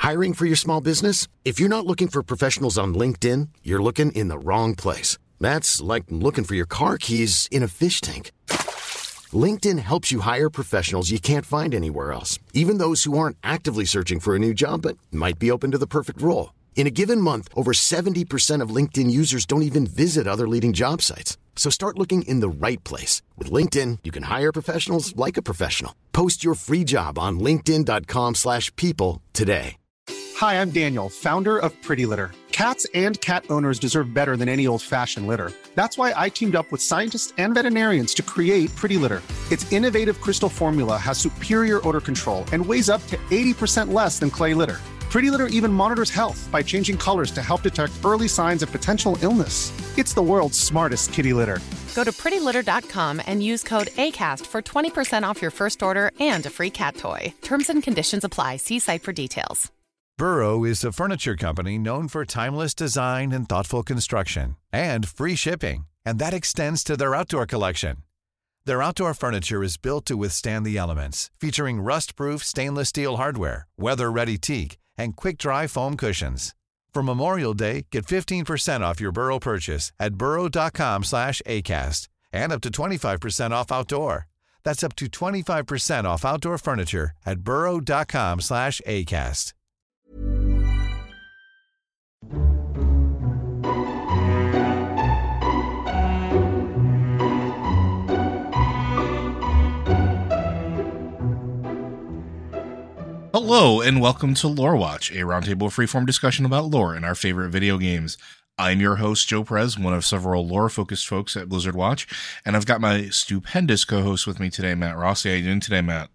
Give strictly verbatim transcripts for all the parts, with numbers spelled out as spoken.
Hiring for your small business? If you're not looking for professionals on LinkedIn, you're looking in the wrong place. That's like looking for your car keys in a fish tank. LinkedIn helps you hire professionals you can't find anywhere else, even those who aren't actively searching for a new job but might be open to the perfect role. In a given month, over seventy percent of LinkedIn users don't even visit other leading job sites. So start looking in the right place. With LinkedIn, you can hire professionals like a professional. Post your free job on linkedin dot com slash people today. Hi, I'm Daniel, founder of Pretty Litter. Cats and cat owners deserve better than any old-fashioned litter. That's why I teamed up with scientists and veterinarians to create Pretty Litter. Its innovative crystal formula has superior odor control and weighs up to eighty percent less than clay litter. Pretty Litter even monitors health by changing colors to help detect early signs of potential illness. It's the world's smartest kitty litter. Go to pretty litter dot com and use code ACAST for twenty percent off your first order and a free cat toy. Terms and conditions apply. See site for details. Burrow is a furniture company known for timeless design and thoughtful construction and free shipping, and that extends to their outdoor collection. Their outdoor furniture is built to withstand the elements, featuring rust-proof stainless steel hardware, weather-ready teak, and quick-dry foam cushions. For Memorial Day, get fifteen percent off your Burrow purchase at burrow dot com slash acast and up to twenty-five percent off outdoor. That's up to twenty-five percent off outdoor furniture at burrow dot com slash acast. Hello, and welcome to Lore Watch, a roundtable freeform discussion about lore and our favorite video games. I'm your host, Joe Perez, one of several lore-focused folks at Blizzard Watch, and I've got my stupendous co-host with me today, Matt Rossi. How are you doing today, Matt?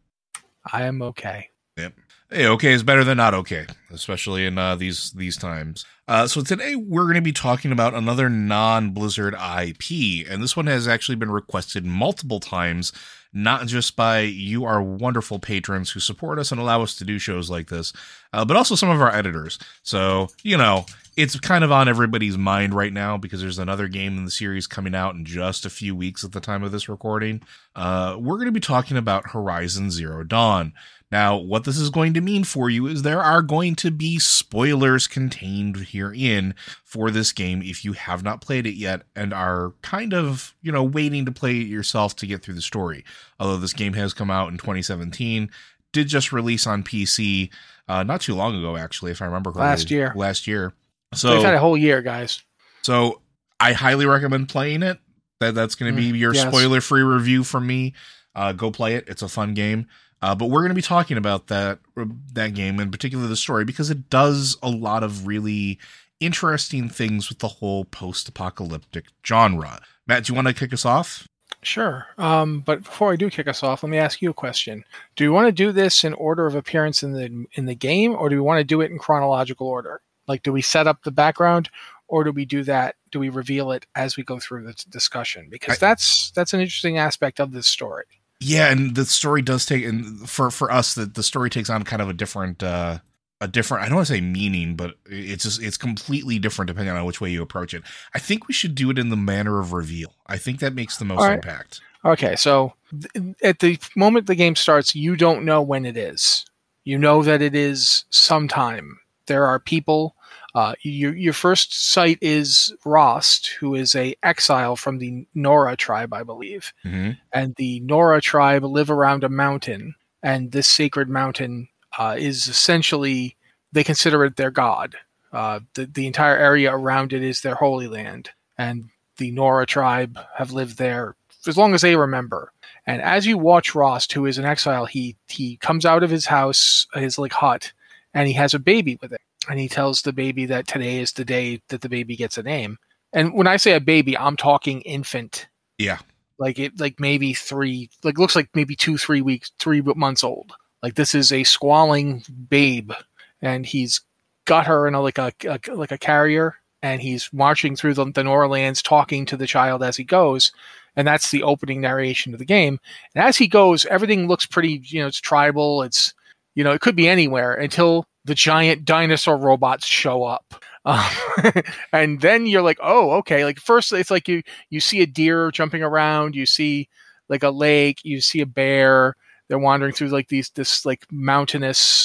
I am okay. Yep. Hey, okay is better than not okay, especially in uh, these these times. Uh, so today we're going to be talking about another non-Blizzard I P, and this one has actually been requested multiple times, not just by you, our wonderful patrons who support us and allow us to do shows like this, uh, but also some of our editors. So, you know, it's kind of on everybody's mind right now because there's another game in the series coming out in just a few weeks at the time of this recording. Uh, we're going to be talking about Horizon Zero Dawn. Now, what this is going to mean for you is there are going to be spoilers contained herein for this game if you have not played it yet and are kind of, you know, waiting to play it yourself to get through the story. Although this game has come out in twenty seventeen, did just release on P C uh, not too long ago, actually, if I remember correctly. Last year. Last year. So we've had a whole year, guys. So I highly recommend playing it. That That's going to be Mm, your yes. spoiler-free review from me. Uh, go play it. It's a fun game. Uh, but we're going to be talking about that that game, in particular the story, because it does a lot of really interesting things with the whole post-apocalyptic genre. Matt, do you want to kick us off? Sure. Um, but before I do kick us off, let me ask you a question. Do we want to do this in order of appearance in the in the game, or do we want to do it in chronological order? Like, do we set up the background, or do we do that? Do we reveal it as we go through the discussion? Because I, that's that's an interesting aspect of this story. Yeah, and the story does take, and for for us, the, the story takes on kind of a different, uh, a different. I don't want to say meaning, but it's just it's completely different depending on which way you approach it. I think we should do it in the manner of reveal. I think that makes the most right. impact. Okay, so th- at the moment the game starts, you don't know when it is. You know that it is sometime. There are people. Uh, your your first sight is Rost, who is a exile from the Nora tribe, I believe. Mm-hmm. And the Nora tribe live around a mountain, and this sacred mountain uh, is essentially, they consider it their god. Uh, the, the entire area around it is their holy land, and the Nora tribe have lived there as long as they remember. And as you watch Rost, who is an exile, he he comes out of his house, his like hut, and he has a baby with it. And he tells the baby that today is the day that the baby gets a name. And when I say a baby, I'm talking infant. Yeah. Like it, like maybe three, like looks like maybe two, three weeks, three months old. Like this is a squalling babe, and he's got her in a, like a, a like a carrier, and he's marching through the, the Nora lands, talking to the child as he goes. And that's the opening narration of the game. And as he goes, everything looks pretty, you know, it's tribal. It's, you know, it could be anywhere until the giant dinosaur robots show up. Um, and then you're like, oh, okay. Like first it's like you, you see a deer jumping around, you see like a lake, you see a bear, they're wandering through like these, this like mountainous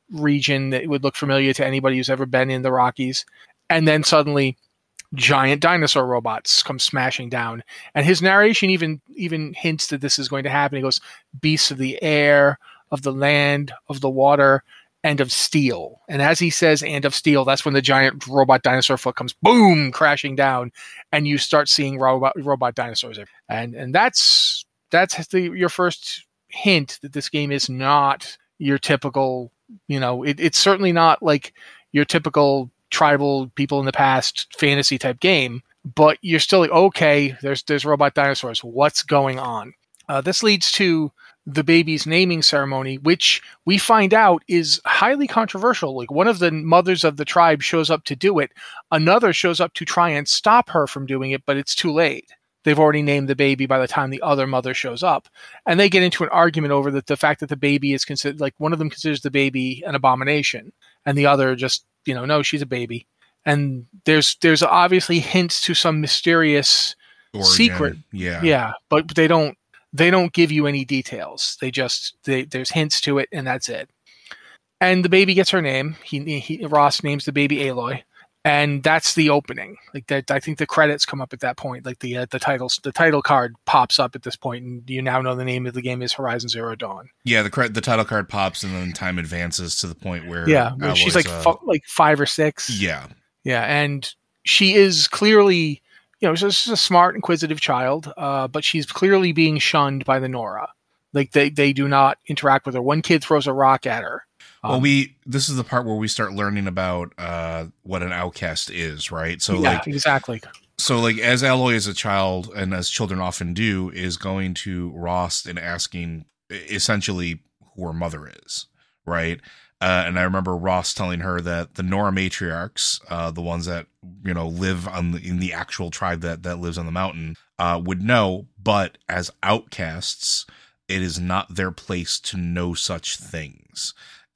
region that would look familiar to anybody who's ever been in the Rockies. And then suddenly giant dinosaur robots come smashing down. And his narration even even hints that this is going to happen. He goes, beasts of the air, of the land, of the water, and of steel. And as he says, and of steel, that's when the giant robot dinosaur foot comes boom crashing down, and you start seeing robot robot dinosaurs. And and that's that's the, your first hint that this game is not your typical, you know, it, it's certainly not like your typical tribal people in the past fantasy type game, but you're still like, okay, there's there's robot dinosaurs. What's going on? Uh, this leads to the baby's naming ceremony, which we find out is highly controversial. Like, one of the mothers of the tribe shows up to do it. Another shows up to try and stop her from doing it, but it's too late. They've already named the baby by the time the other mother shows up. And they get into an argument over that the fact that the baby is considered, like, one of them considers the baby an abomination, and the other just, you know, no, she's a baby. And there's there's obviously hints to some mysterious Origin. secret. Yeah. Yeah, but they don't they don't give you any details. They just they, there's hints to it, and that's it. And the baby gets her name. He, he Ross names the baby Aloy, and that's the opening. Like that, I think the credits come up at that point. Like the uh, the titles, the title card pops up at this point, and you now know the name of the game is Horizon Zero Dawn. Yeah, the cre- the title card pops, and then time advances to the point where yeah, where she's like uh, f- like five or six. Yeah, yeah, and she is clearly, you know, she's a smart, inquisitive child, uh, but she's clearly being shunned by the Nora. Like they they do not interact with her. One kid throws a rock at her. Um, well, we this is the part where we start learning about uh, what an outcast is, right? So, yeah, like exactly. So, like, as Aloy as a child, and as children often do, is going to Rost and asking essentially who her mother is, right? Uh, and I remember Ross telling her that the Nora matriarchs, uh, the ones that, you know, live on the, in the actual tribe that, that lives on the mountain, uh, would know, but as outcasts, it is not their place to know such things.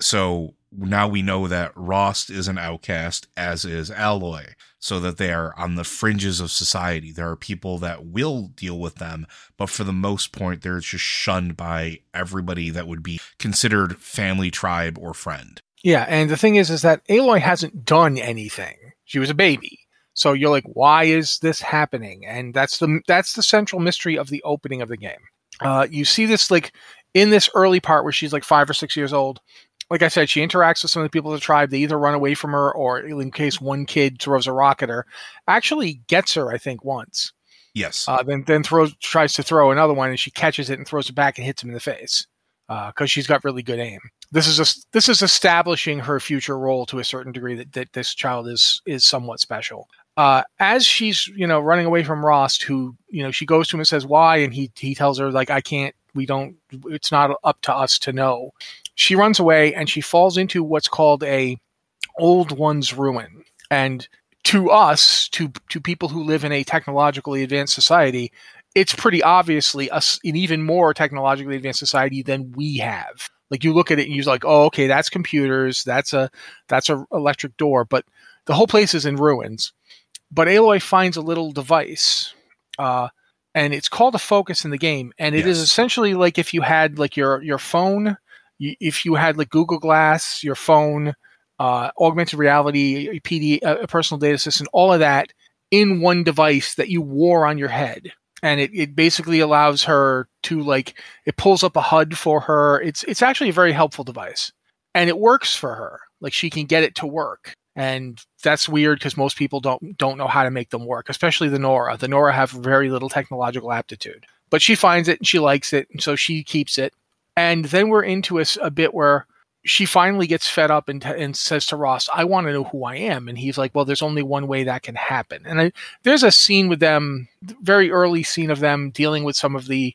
So now we know that Rost is an outcast, as is Aloy, so that they are on the fringes of society. There are people that will deal with them, but for the most part, they're just shunned by everybody that would be considered family, tribe, or friend. Yeah, and the thing is, is that Aloy hasn't done anything. She was a baby. So you're like, why is this happening? And that's the that's the central mystery of the opening of the game. Uh, you see this like in this early part where she's like five or six years old. Like I said, she interacts with some of the people of the tribe. They either run away from her, or in case one kid throws a rock at her, actually gets her, I think, once. Yes. Uh, then then throws tries to throw another one, and she catches it and throws it back and hits him in the face because uh, she's got really good aim. This is a, this is establishing her future role to a certain degree that, that this child is is somewhat special. Uh, as she's you know running away from Rost, who you know she goes to him and says why, and he he tells her like I can't, we don't, it's not up to us to know. She runs away and she falls into what's called a old one's ruin. And to us, to to people who live in a technologically advanced society, it's pretty obviously a, an even more technologically advanced society than we have. Like you look at it and you're like, oh, okay, that's computers, that's a that's a electric door, but the whole place is in ruins. But Aloy finds a little device, uh, and it's called a focus in the game, and it yes. is essentially like if you had like your your phone. If you had like Google Glass, your phone, uh, augmented reality, P D, a personal data assistant, all of that in one device that you wore on your head. And it, it basically allows her to like, it pulls up a H U D for her. It's it's actually a very helpful device. And it works for her. Like she can get it to work. And that's weird because most people don't don't know how to make them work, especially the Nora. The Nora have very little technological aptitude. But she finds it and she likes it, and so she keeps it. And then we're into a, a bit where she finally gets fed up and, t- and says to Ross, I want to know who I am. And he's like, well, there's only one way that can happen. And I, there's a scene with them, very early scene of them dealing with some of the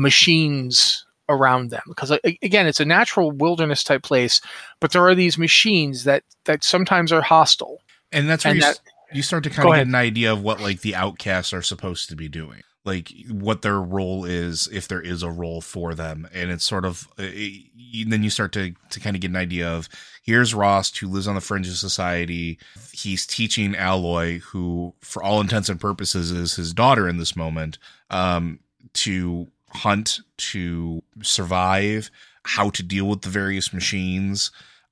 machines around them. Because, again, it's a natural wilderness type place, but there are these machines that, that sometimes are hostile. And that's where and you, that, you start to kind of get an idea of what like the outcasts are supposed to be doing. Like what their role is, if there is a role for them. And it's sort of, it, then you start to, to kind of get an idea of, here's Rost, who lives on the fringe of society. He's teaching Aloy, who for all intents and purposes is his daughter in this moment, um, to hunt, to survive, how to deal with the various machines.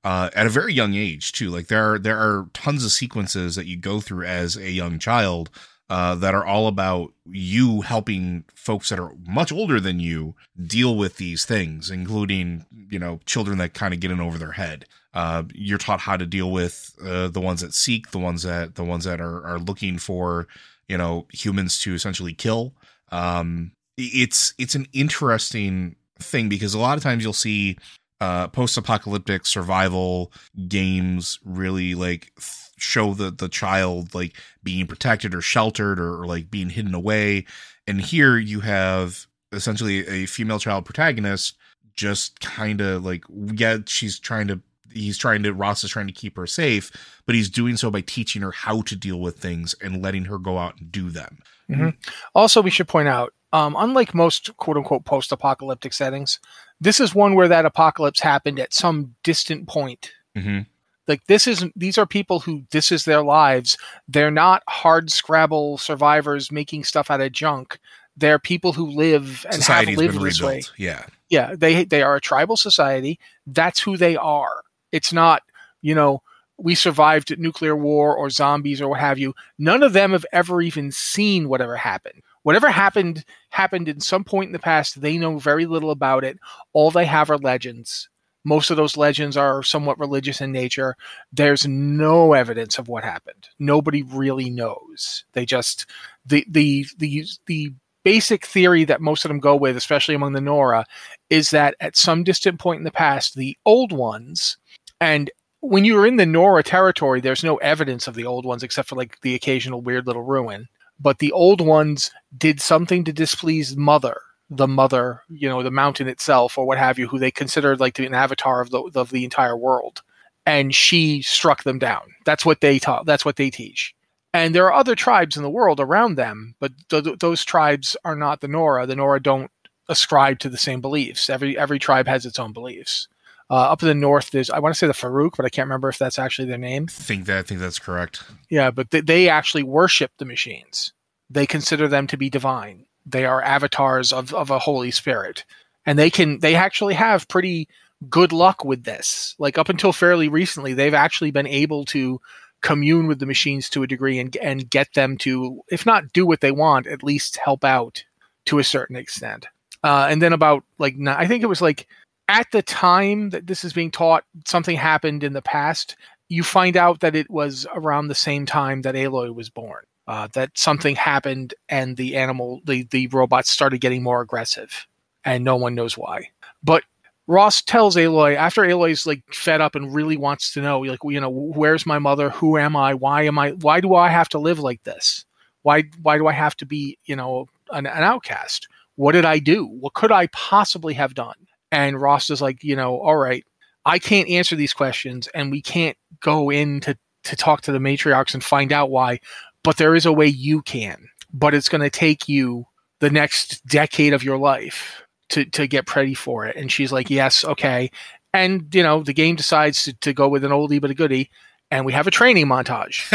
uh, at a very young age too. Like there are there are tons of sequences that you go through as a young child uh, that are all about you helping folks that are much older than you deal with these things, including, you know, children that kind of get in over their head. Uh, you're taught how to deal with uh, the ones that seek, the ones that the ones that are, are looking for, you know, humans to essentially kill. Um, it's it's an interesting thing because a lot of times you'll see uh, post-apocalyptic survival games really like th- show the the child like being protected or sheltered or, or like being hidden away. And here you have essentially a female child protagonist just kind of like, yeah, she's trying to, he's trying to, Ross is trying to keep her safe, but he's doing so by teaching her how to deal with things and letting her go out and do them. Mm-hmm. Also, we should point out, um, unlike most quote unquote post-apocalyptic settings, this is one where that apocalypse happened at some distant point. Mm-hmm. Like this isn't, these are people who, this is their lives. They're not hard scrabble survivors making stuff out of junk. They're people who live and Society's have lived been this rebuilt. way. Yeah. Yeah. They, they are a tribal society. That's who they are. It's not, you know, we survived nuclear war or zombies or what have you. None of them have ever even seen whatever happened. Whatever happened, happened in some point in the past. They know very little about it. All they have are legends. Most of those legends are somewhat religious in nature. There's no evidence of what happened. Nobody really knows. They just, the, the, the, the basic theory that most of them go with, especially among the Nora, is that at some distant point in the past, the old ones, and when you're in the Nora territory, there's no evidence of the old ones except for like the occasional weird little ruin. But the old ones did something to displease Mother, the mother, you know, the mountain itself or what have you, who they considered like an avatar of the of the entire world. And she struck them down. That's what they taught. That's what they teach. And there are other tribes in the world around them, but th- those tribes are not the Nora. The Nora don't ascribe to the same beliefs. Every every tribe has its own beliefs. Uh, up in the north, there's, I want to say the Farouk, but I can't remember if that's actually their name. I think that I think that's correct. Yeah, but th- they actually worship the machines. They consider them to be divine. They are avatars of, of a Holy Spirit. And they can they actually have pretty good luck with this. Like up until fairly recently, they've actually been able to commune with the machines to a degree and and get them to, if not do what they want, at least help out to a certain extent. Uh, and then about like, I think it was like at the time that this is being taught, something happened in the past. You find out that it was around the same time that Aloy was born. Uh, that something happened and the animal, the, the robots started getting more aggressive and no one knows why. But Ross tells Aloy, after Aloy's like fed up and really wants to know, like, you know, where's my mother? Who am I? Why am I, why do I have to live like this? Why, why do I have to be, you know, an, an outcast? What did I do? What could I possibly have done? And Ross is like, you know, all right, I can't answer these questions and we can't go in to, to talk to the matriarchs and find out why, but there is a way you can, but it's going to take you the next decade of your life to, to get ready for it. And she's like, yes, okay. And, you know, the game decides to, to go with an oldie but a goodie, and we have a training montage.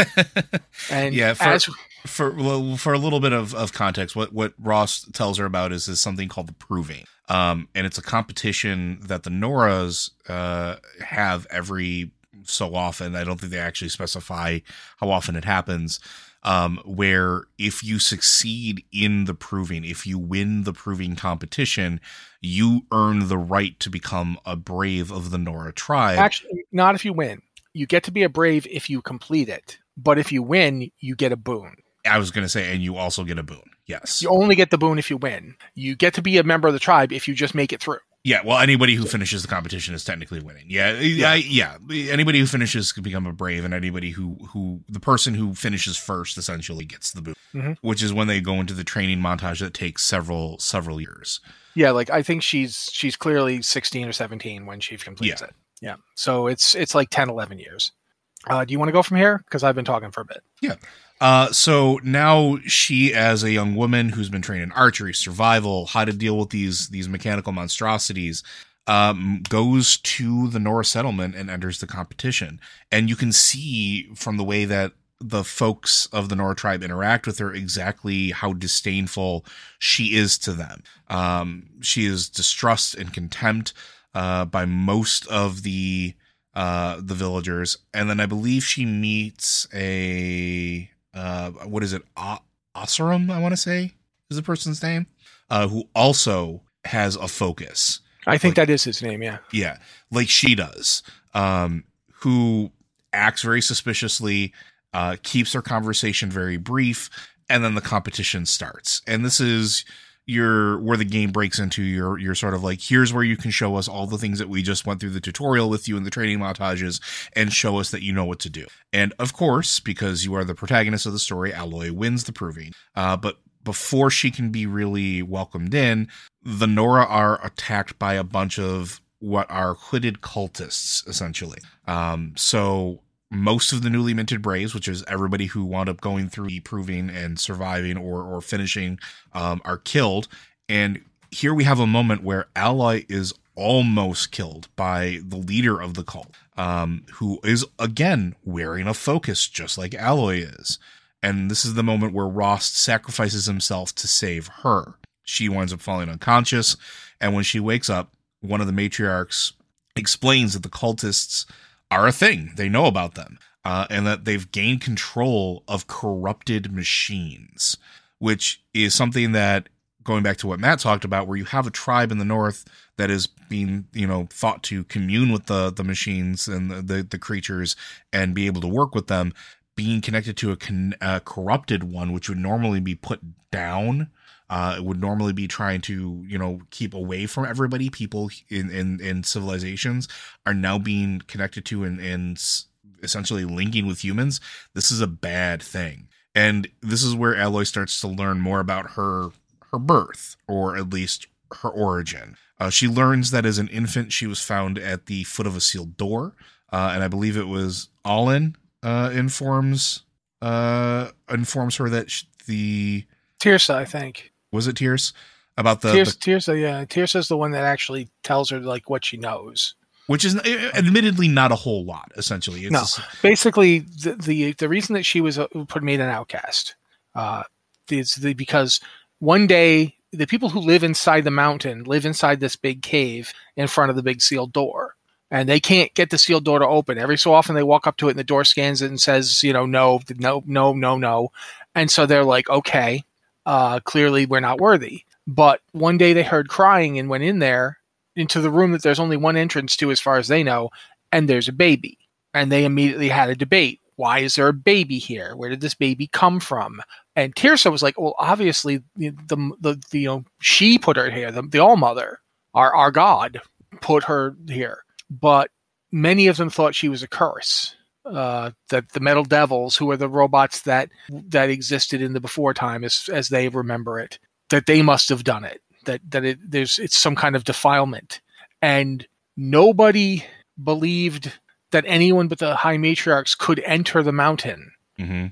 And yeah, for, as for well, for a little bit of, of context, what, what Ross tells her about is, is something called the Proving. Um, and it's a competition that the Noras uh, have every so often. I don't think they actually specify how often it happens. Um, where if you succeed in the Proving, if you win the Proving competition, you earn the right to become a brave of the Nora tribe. Actually, not if you win. You get to be a brave if you complete it. But if you win, you get a boon. I was going to say, and you also get a boon. Yes. You only get the boon if you win. You get to be a member of the tribe if you just make it through. Yeah, well, anybody who finishes the competition is technically winning. Yeah, yeah, yeah. Anybody who finishes can become a brave, and anybody who, who the person who finishes first essentially gets the boon, mm-hmm. which is when they go into the training montage that takes several several years. Yeah, like I think she's she's clearly sixteen or seventeen when she completes yeah. it. Yeah, so it's it's like ten, eleven years. Uh, do you want to go from here? Because I've been talking for a bit. Yeah. Uh, so now she, as a young woman who's been trained in archery, survival, how to deal with these these mechanical monstrosities, um, goes to the Nora settlement and enters the competition. And you can see from the way that the folks of the Nora tribe interact with her exactly how disdainful she is to them. Um, she is distrust and contempt uh, by most of the uh, the villagers. And then I believe she meets a, uh, what is it? O- Oseram, I want to say is the person's name, uh, who also has a focus. I think like, that is his name. Yeah. Yeah. Like she does, um, who acts very suspiciously, uh, keeps her conversation very brief. And then the competition starts. And this is your, where the game breaks into your, your sort of like, here's where you can show us all the things that we just went through the tutorial with you in the training montages and show us that you know what to do. And of course, because you are the protagonist of the story, Aloy wins the proving. Uh, but before she can be really welcomed in, the Nora are attacked by a bunch of what are hooded cultists, essentially. Um, so most of the newly minted Braves, which is everybody who wound up going through the proving and surviving or, or finishing, um, are killed. And here we have a moment where Aloy is almost killed by the leader of the cult, um, who is, again, wearing a focus just like Aloy is. And this is the moment where Rost sacrifices himself to save her. She winds up falling unconscious. And when she wakes up, one of the matriarchs explains that the cultists are a thing. They know about them. Uh, and that they've gained control of corrupted machines, which is something that, going back to what Matt talked about, where you have a tribe in the north that is being, you know, thought to commune with the, the machines and the, the, the creatures and be able to work with them, being connected to a, con- a corrupted one, which would normally be put down. Uh, it would normally be trying to, you know, keep away from everybody. People in, in, in civilizations are now being connected to and, and essentially linking with humans. This is a bad thing. And this is where Aloy starts to learn more about her, her birth, or at least her origin. Uh, she learns that as an infant, she was found at the foot of a sealed door. Uh, and I believe it was Alin, uh, informs, uh, informs her that sh- the Tirsa, I think. Was it Tierce? About the, Tirsa, the Tirsa, yeah. Tirsa's the one that actually tells her like what she knows. Which is admittedly not a whole lot, essentially. It's no, just, basically the, the the reason that she was uh, put made an outcast uh, is the, because one day the people who live inside the mountain live inside this big cave in front of the big sealed door, and they can't get the sealed door to open. Every so often they walk up to it and the door scans it and says, you know, no, no, no, no, no, and so they're like, okay. Uh, clearly we're not worthy. But one day they heard crying and went in there into the room that there's only one entrance to as far as they know, and there's a baby. And they immediately had a debate. Why is there a baby here? Where did this baby come from? And Tirsa was like, well, obviously the, the, the, the you know, she put her here. The, the All-Mother, our, our God, put her here. But many of them thought she was a curse. Uh, that the Metal Devils, who are the robots that that existed in the before time, as as they remember it, that they must have done it. That that it there's it's some kind of defilement, and nobody believed that anyone but the High Matriarchs could enter the mountain. mm-hmm.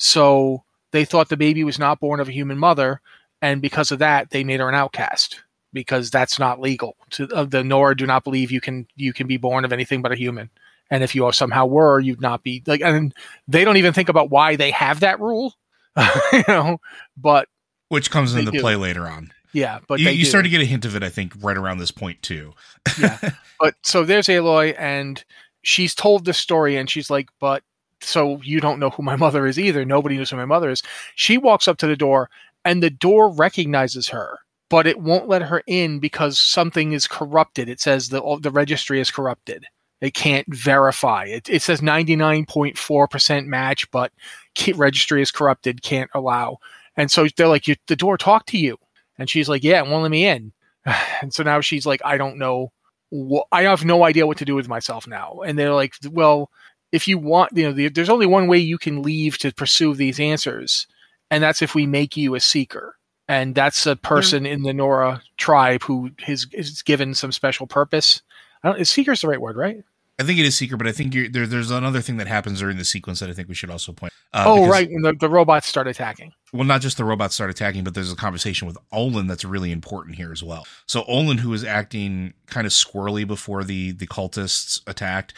So they thought the baby was not born of a human mother, and because of that, they made her an outcast because that's not legal. To uh, the Nora do not believe you can you can be born of anything but a human. And if you somehow were, you'd not be like, and they don't even think about why they have that rule, you know, but which comes into do. play later on. Yeah. But you, they you do. start to get a hint of it, I think, right around this point too. Yeah. But so there's Aloy, and she's told this story, and she's like, but so you don't know who my mother is either. Nobody knows who my mother is. She walks up to the door, and the door recognizes her, but it won't let her in because something is corrupted. It says the, the registry is corrupted. They can't verify it. It says ninety-nine point four percent match, but registry is corrupted, can't allow. And so they're like, the door talked to you. And she's like, yeah, it won't let me in. And so now she's like, I don't know. Wh- I have no idea what to do with myself now. And they're like, well, if you want, you know, the, there's only one way you can leave to pursue these answers. And that's if we make you a seeker. And that's a person mm-hmm. in the Nora tribe who is, is given some special purpose. I don't, is seeker's the right word, right? I think it is seeker, but I think you're, there, there's another thing that happens during the sequence that I think we should also point. Uh, oh, because, right. And the, the robots start attacking. well, not just the robots start attacking, but there's a conversation with Olin that's really important here as well. So Olin, who is acting kind of squirrely before the, the cultists attacked,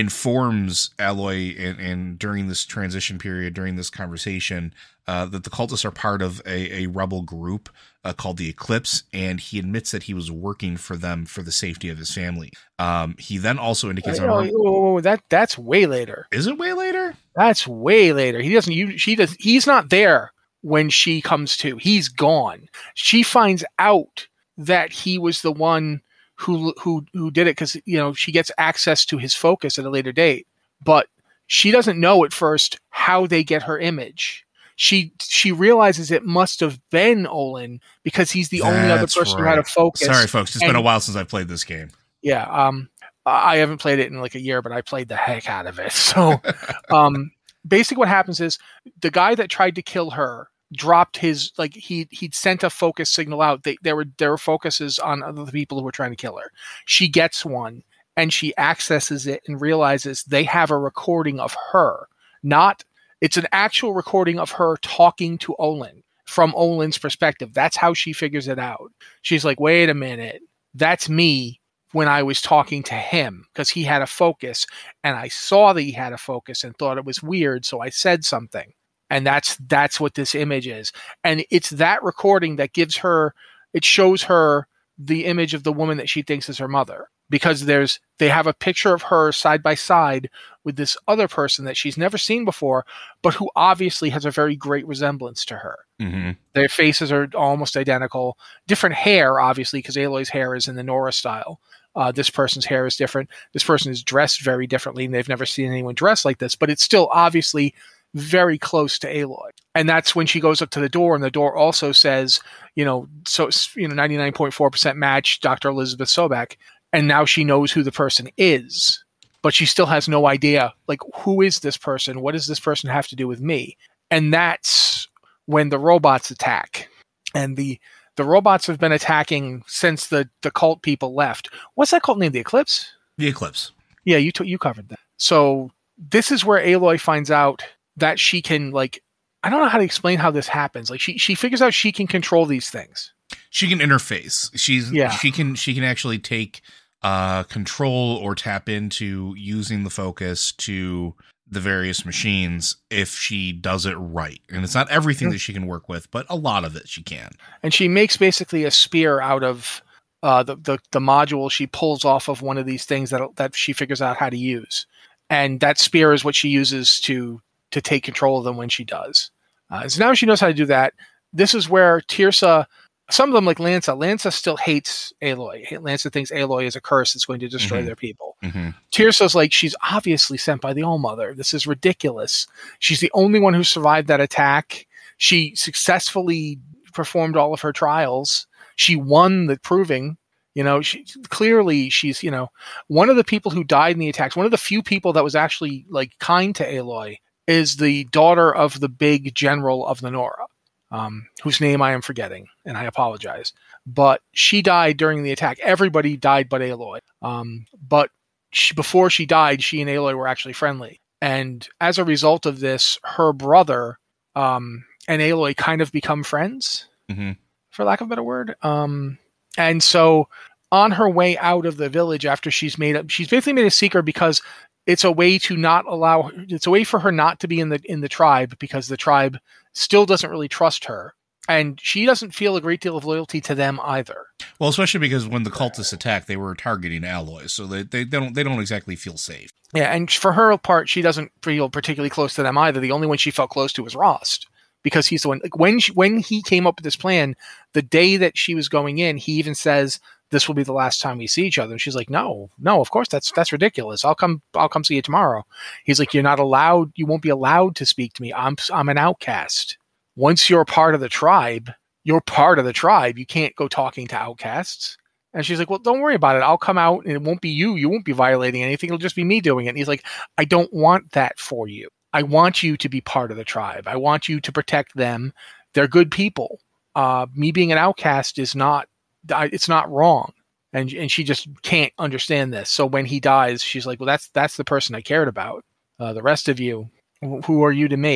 informs Aloy and, and during this transition period, during this conversation, uh, that the cultists are part of a, a rebel group uh, called the Eclipse, and he admits that he was working for them for the safety of his family. Um, he then also indicates, Oh, oh, oh, oh, that that's way later. Is it way later? That's way later. He doesn't. You, she does. He's not there when she comes to. He's gone. She finds out that he was the one who who who did it because, you know, she gets access to his focus at a later date, but she doesn't know at first how they get her image. She she realizes it must have been Olin because he's the That's only other person right. who had a focus. Sorry, folks, it's and, been a while since I played this game. Yeah, um, I haven't played it in like a year, but I played the heck out of it. So, um, basically, what happens is the guy that tried to kill her dropped his, like, he he'd sent a focus signal out. They, there were there were focuses on other people who were trying to kill her. She gets one and she accesses it and realizes they have a recording of her. Not it's an actual recording of her talking to Olin from Olin's perspective. That's how she figures it out. She's like, wait a minute, that's me when I was talking to him because he had a focus and I saw that he had a focus and thought it was weird, so I said something. And that's that's what this image is. And it's that recording that gives her, it shows her the image of the woman that she thinks is her mother. Because there's they have a picture of her side by side with this other person that she's never seen before, but who obviously has a very great resemblance to her. Mm-hmm. Their faces are almost identical. Different hair, obviously, because Aloy's hair is in the Nora style. Uh, this person's hair is different. This person is dressed very differently, and they've never seen anyone dressed like this. But it's still obviously very close to Aloy. And that's when she goes up to the door, and the door also says, you know, so you know, ninety-nine point four percent match, Doctor Elizabeth Sobek. And now she knows who the person is, but she still has no idea, like, who is this person? What does this person have to do with me? And that's when the robots attack. And the the robots have been attacking since the, the cult people left. What's that cult name? The Eclipse? The Eclipse. Yeah, you t- you covered that. So this is where Aloy finds out that she can, like, I don't know how to explain how this happens. Like, she she figures out she can control these things. She can interface. She's yeah. She can she can actually take uh, control or tap into using the focus to the various machines if she does it right. And it's not everything mm-hmm. that she can work with, but a lot of it she can. And she makes basically a spear out of uh, the, the the module she pulls off of one of these things that that she figures out how to use. And that spear is what she uses to to take control of them when she does. Uh, so now she knows how to do that. This is where Teersa, some of them like Lanza, Lanza still hates Aloy. Lanza thinks Aloy is a curse that's going to destroy mm-hmm. their people. Mm-hmm. Teersa's like, she's obviously sent by the All-Mother. This is ridiculous. She's the only one who survived that attack. She successfully performed all of her trials. She won the proving. You know, she clearly she's, you know, one of the people who died in the attacks, one of the few people that was actually like kind to Aloy is the daughter of the big general of the Nora. Um, whose name I am forgetting, and I apologize. But she died during the attack. Everybody died but Aloy. Um, but she, before she died, she and Aloy were actually friendly. And as a result of this, her brother um, and Aloy kind of become friends, mm-hmm. for lack of a better word. Um, and so on her way out of the village after she's made up, she's basically made a seeker because it's a way to not allow, it's a way for her not to be in the in the tribe because the tribe still doesn't really trust her. And she doesn't feel a great deal of loyalty to them either. Well, especially because when the cultists attacked, they were targeting Aloy, so they, they, they don't they don't exactly feel safe. Yeah, and for her part, she doesn't feel particularly close to them either. The only one she felt close to was Rost, because he's the one. Like when she, when he came up with this plan, the day that she was going in, he even says, "This will be the last time we see each other." And she's like, "No, no, of course that's that's ridiculous. I'll come I'll come see you tomorrow." He's like, "You're not allowed. You won't be allowed to speak to me. I'm I'm an outcast. Once you're part of the tribe, you're part of the tribe. You can't go talking to outcasts." And she's like, "Well, don't worry about it. I'll come out and it won't be you. You won't be violating anything. It'll just be me doing it." And he's like, "I don't want that for you. I want you to be part of the tribe. I want you to protect them. They're good people. Uh, me being an outcast is not, it's not wrong." And and she just can't understand this. So when he dies, she's like, "Well, that's that's the person I cared about. Uh, the rest of you, who are you to me?"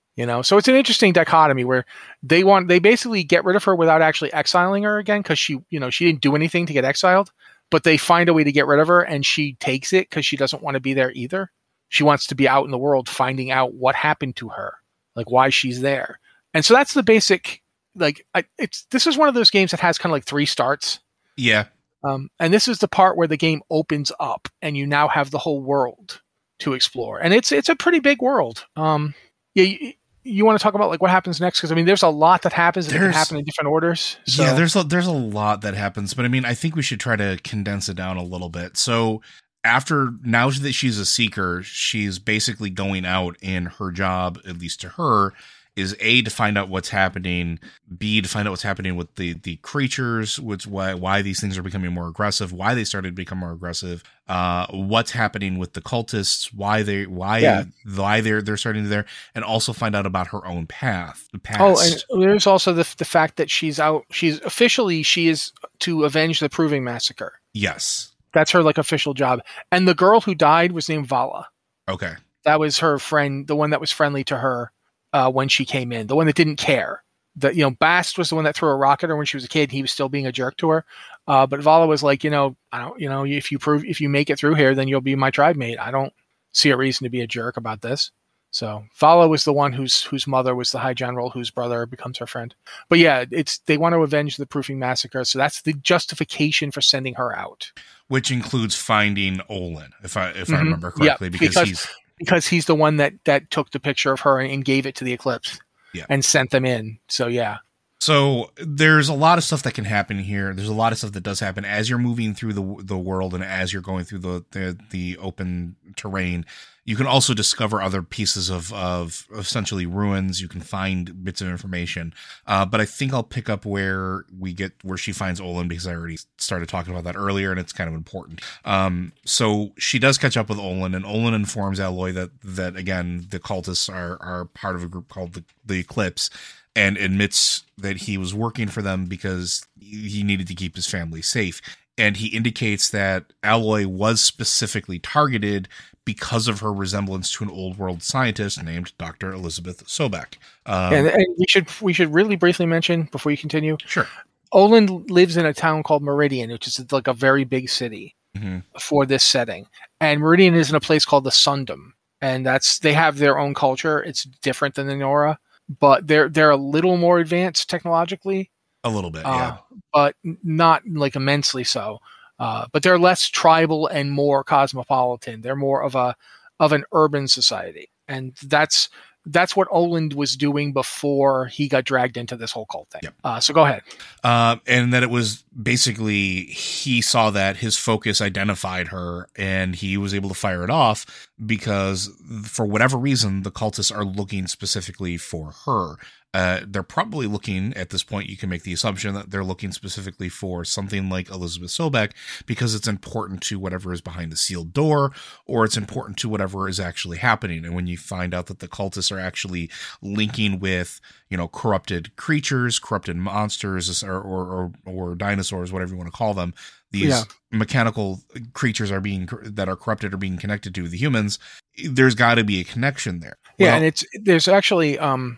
You know, so it's an interesting dichotomy where they want they basically get rid of her without actually exiling her again because she, you know, she didn't do anything to get exiled, but they find a way to get rid of her and she takes it because she doesn't want to be there either. She wants to be out in the world finding out what happened to her, like why she's there. And so that's the basic, like, I, it's this is one of those games that has kind of like three starts. Yeah. Um, and this is the part where the game opens up and you now have the whole world to explore. And it's it's a pretty big world. Um, yeah, you, you want to talk about like what happens next? Because I mean, there's a lot that happens and it can happen in different orders. So. Yeah, there's a, there's a lot that happens, but I mean, I think we should try to condense it down a little bit. So after now that she's a seeker, she's basically going out, and her job, at least to her, is A, to find out what's happening, B, to find out what's happening with the, the creatures, which why why these things are becoming more aggressive, why they started to become more aggressive, uh, what's happening with the cultists, why they why yeah. why they're they're starting to there, and also find out about her own path. The past. Oh, and there's also the the fact that she's out. She's officially she is to avenge the Proving Massacre. Yes, that's her like official job. And the girl who died was named Vala. Okay, that was her friend, the one that was friendly to her. Uh, when she came in, the one that didn't care. That, you know, Bast was the one that threw a rock at her when she was a kid. He was still being a jerk to her. Uh, but Vala was like, you know, I don't, you know, if you prove, if you make it through here, then you'll be my tribe mate. I don't see a reason to be a jerk about this. So Vala was the one whose whose mother was the High General, whose brother becomes her friend. But yeah, it's they want to avenge the Proving Massacre, so that's the justification for sending her out. Which includes finding Olin, if I if mm-hmm. I remember correctly, yeah, because, because he's. Because he's the one that, that took the picture of her and gave it to the Eclipse yeah. and sent them in. So, yeah. So there's a lot of stuff that can happen here. There's a lot of stuff that does happen as you're moving through the the world and as you're going through the the, the open terrain. You can also discover other pieces of, of essentially ruins. You can find bits of information. Uh, but I think I'll pick up where we get where she finds Olin, because I already started talking about that earlier, and it's kind of important. Um, so she does catch up with Olin, and Olin informs Aloy that that again the cultists are are part of a group called the, the Eclipse, and admits that he was working for them because he needed to keep his family safe. And he indicates that Aloy was specifically targeted because of her resemblance to an old world scientist named Doctor Elizabeth Sobek. Um, and, and we should we should really briefly mention before you continue. Sure. Olin lives in a town called Meridian, which is like a very big city mm-hmm. for this setting. And Meridian is in a place called the Sundom. And that's they have their own culture. It's different than the Nora, but they're they're a little more advanced technologically. A little bit, uh, yeah. But not like immensely so. Uh, but they're less tribal and more cosmopolitan. They're more of a of an urban society, and that's that's what Olin was doing before he got dragged into this whole cult thing. Yep. Uh, so go ahead. Uh, and that it was basically he saw that his focus identified her, and he was able to fire it off because for whatever reason the cultists are looking specifically for her. Uh, they're probably looking, at this point, you can make the assumption that they're looking specifically for something like Elizabeth Sobek because it's important to whatever is behind the sealed door, or it's important to whatever is actually happening. And when you find out that the cultists are actually linking with, you know, corrupted creatures, corrupted monsters, or or, or, or dinosaurs, whatever you want to call them, these yeah. mechanical creatures are being that are corrupted or being connected to the humans, there's got to be a connection there. Yeah, well, and it's there's actually um.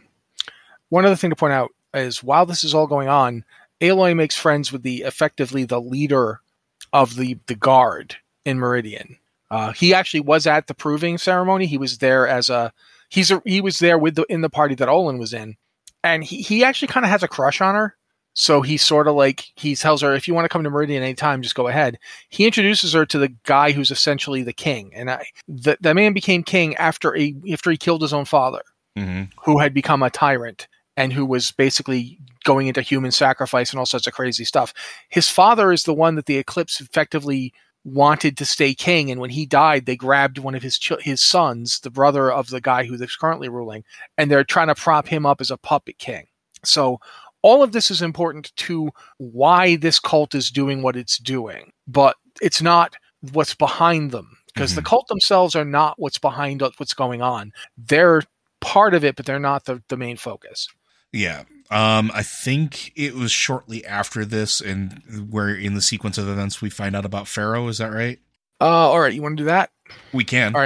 One other thing to point out is while this is all going on, Aloy makes friends with the effectively the leader of the, the guard in Meridian. Uh, he actually was at the proving ceremony. He was there as a he's a, he was there with the in the party that Olin was in, and he he actually kind of has a crush on her. So he's sort of like he tells her, if you want to come to Meridian anytime, just go ahead. He introduces her to the guy who's essentially the king, and I, the the man became king after a after he killed his own father, mm-hmm. who had become a tyrant. And who was basically going into human sacrifice and all sorts of crazy stuff. His father is the one that the Eclipse effectively wanted to stay king, and when he died, they grabbed one of his ch- his sons, the brother of the guy who is currently ruling, and they're trying to prop him up as a puppet king. So all of this is important to why this cult is doing what it's doing, but it's not what's behind them, because mm-hmm. the cult themselves are not what's behind what's going on. They're part of it, but they're not the, the main focus. Yeah. Um, I think it was shortly after this, and where in the sequence of events we find out about Pharaoh. Is that right? Uh, all right. You want to do that? We can. All right.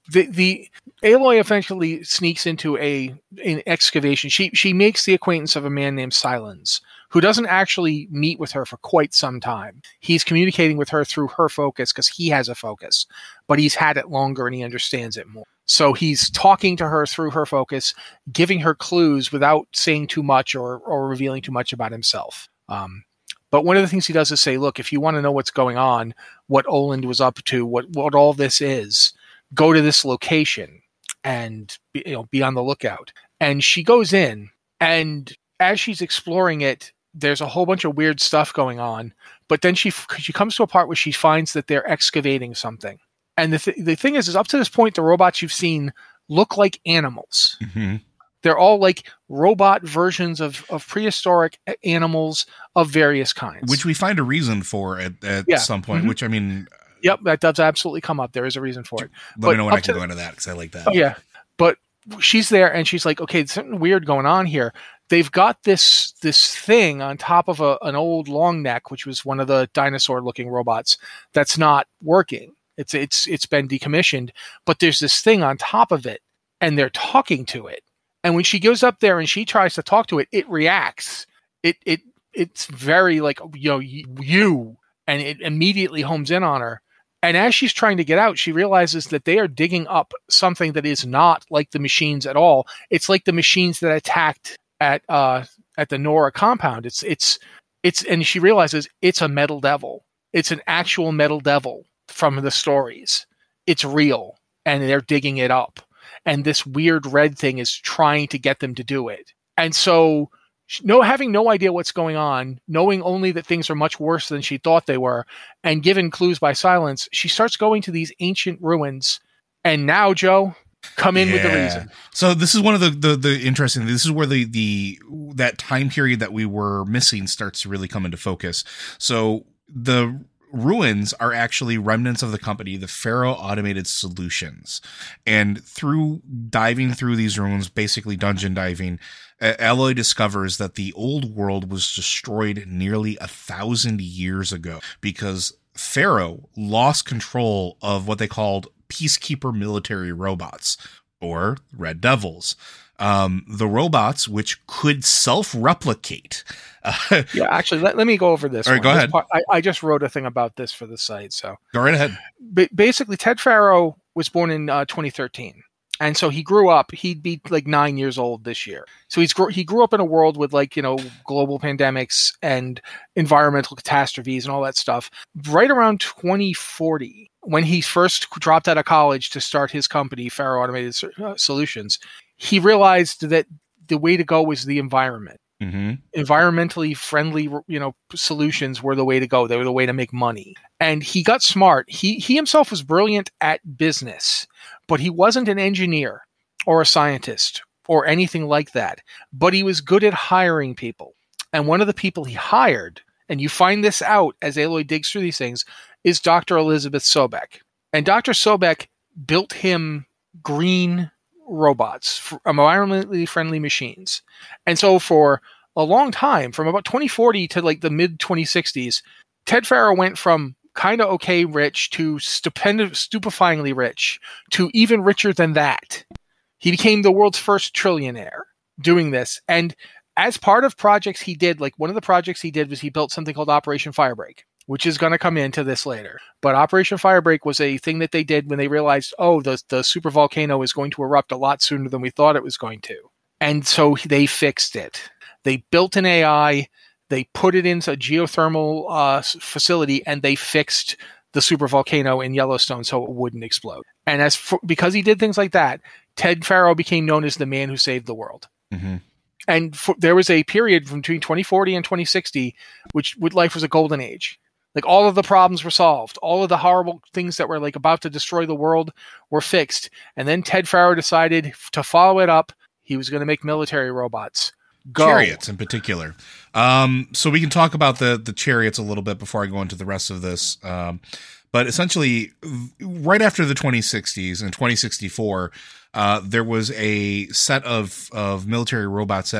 the the Aloy eventually sneaks into a an excavation. She she makes the acquaintance of a man named Silence, who doesn't actually meet with her for quite some time. He's communicating with her through her focus because he has a focus, but he's had it longer and he understands it more. So he's talking to her through her focus, giving her clues without saying too much or or revealing too much about himself. Um, but one of the things he does is say, look, if you want to know what's going on, what Oland was up to, what what all this is, go to this location and be, you know, be on the lookout. And she goes in, and as she's exploring it, there's a whole bunch of weird stuff going on. But then she she comes to a part where she finds that they're excavating something. And the th- the thing is, is up to this point, the robots you've seen look like animals. Mm-hmm. They're all like robot versions of, of prehistoric animals of various kinds. Which we find a reason for at, at Yeah. some point, Mhm. which, I mean... Yep, that does absolutely come up. There is a reason for it. Let But me know when up I can to- go into that, because I like that. Oh, yeah. But she's there, and she's like, okay, there's something weird going on here. They've got this this thing on top of a, an old long neck, which was one of the dinosaur-looking robots, that's not working. It's it's it's been decommissioned, but there's this thing on top of it, and they're talking to it. And when she goes up there and she tries to talk to it, it reacts. It it it's very like, you know, you, and it immediately homes in on her. And as she's trying to get out, she realizes that they are digging up something that is not like the machines at all. It's like the machines that attacked at uh, at the Nora compound. It's it's it's, and she realizes it's a metal devil. It's an actual metal devil from the stories. It's real, and they're digging it up. And this weird red thing is trying to get them to do it. And so, no, having no idea what's going on, knowing only that things are much worse than she thought they were, and given clues by Silence, she starts going to these ancient ruins. And now, Joe, come in with the Yeah. reason. So this is one of the, the, the interesting, this is where the, the, that time period that we were missing starts to really come into focus. So the ruins are actually remnants of the company, the Faro Automated Solutions. And through diving through these ruins, basically dungeon diving, uh, Aloy discovers that the old world was destroyed nearly a thousand years ago because Faro lost control of what they called peacekeeper military robots, or Red Devils. Um, the robots, which could self-replicate. Uh, Yeah, actually, let, let me go over this. All right, one. go This ahead. part- I, I just wrote a thing about this for the site. So go right ahead. ba- basically, Ted Faro was born in uh, twenty thirteen. And so he grew up, he'd be like nine years old this year. So he's gr- he grew up in a world with like, you know, global pandemics and environmental catastrophes and all that stuff. Right around twenty forty, when he first dropped out of college to start his company, Faro Automated S- uh, Solutions, he realized that the way to go was the environment. Mm-hmm. Environmentally friendly, you know, solutions were the way to go. They were the way to make money. And he got smart. He he himself was brilliant at business, but he wasn't an engineer or a scientist or anything like that. But he was good at hiring people. And one of the people he hired, and you find this out as Aloy digs through these things, is Doctor Elizabeth Sobek. And Doctor Sobek built him green robots, f- environmentally friendly machines. And so for a long time, from about twenty forty to like the mid twenty sixties, Ted Faro went from kind of okay rich to stupend- stupefyingly rich to even richer than that. He became the world's first trillionaire doing this. And as part of projects he did, like one of the projects he did was he built something called Operation Firebreak, which is going to come into this later. But Operation Firebreak was a thing that they did when they realized, oh, the, the super volcano is going to erupt a lot sooner than we thought it was going to. And so they fixed it. They built an A I, they put it into a geothermal uh, facility, and they fixed the super volcano in Yellowstone so it wouldn't explode. And as for, because he did things like that, Ted Faro became known as the man who saved the world. Mm-hmm. And for, there was a period from between twenty forty and twenty sixty, which, which life was a golden age. Like all of the problems were solved. All of the horrible things that were like about to destroy the world were fixed. And then Ted Faro decided to follow it up. He was going to make military robots. Go. Chariots in particular. Um, so we can talk about the, the chariots a little bit before I go into the rest of this. Um, but essentially right after the twenty sixties in twenty sixty-four, uh, there was a set of, of military robots that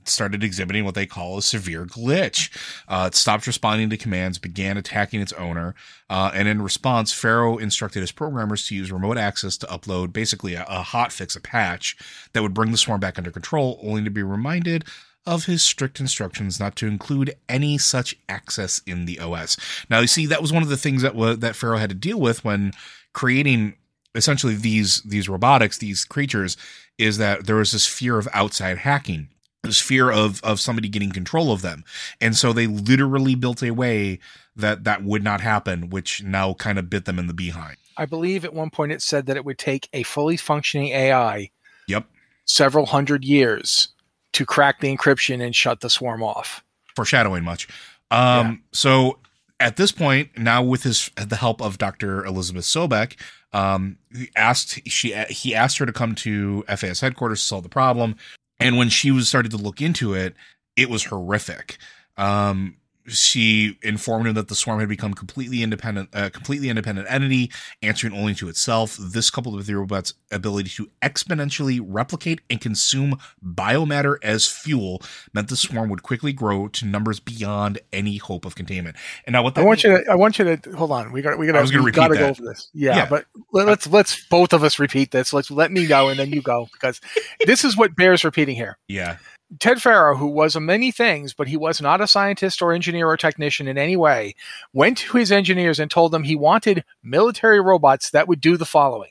started exhibiting what they call a severe glitch. Uh, it stopped responding to commands, began attacking its owner, uh, and in response, Pharaoh instructed his programmers to use remote access to upload basically a, a hotfix, a patch that would bring the swarm back under control, only to be reminded of his strict instructions not to include any such access in the O S. Now, you see, that was one of the things that was, that Pharaoh had to deal with when creating essentially these these robotics, these creatures, is that there was this fear of outside hacking, this fear of of somebody getting control of them. And so they literally built a way that that would not happen, which now kind of bit them in the behind. I believe at one point it said that it would take a fully functioning A I Yep. several hundred years to crack the encryption and shut the swarm off. Foreshadowing much. Um, yeah. So at this point, now with his the help of Doctor Elizabeth Sobek, um, he asked she he asked her to come to F A S headquarters to solve the problem. And when she was started to look into it, it was horrific. Um, she informed him that the swarm had become completely independent, a uh, completely independent entity, answering only to itself. This, coupled with the robot's ability to exponentially replicate and consume biomatter as fuel, meant the swarm would quickly grow to numbers beyond any hope of containment. And now, what that I want means, you to, I want you to hold on. We got, we got. I was going to repeat that. Go over this. Yeah, yeah. but let's let's both of us repeat this. Let's let me go and then you go, because this is what bears repeating here. Yeah. Ted Pharaoh, who was a many things, but he was not a scientist or engineer or technician in any way, went to his engineers and told them he wanted military robots that would do the following.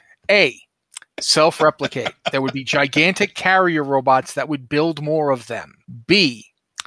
A, self-replicate. There would be gigantic carrier robots that would build more of them. B,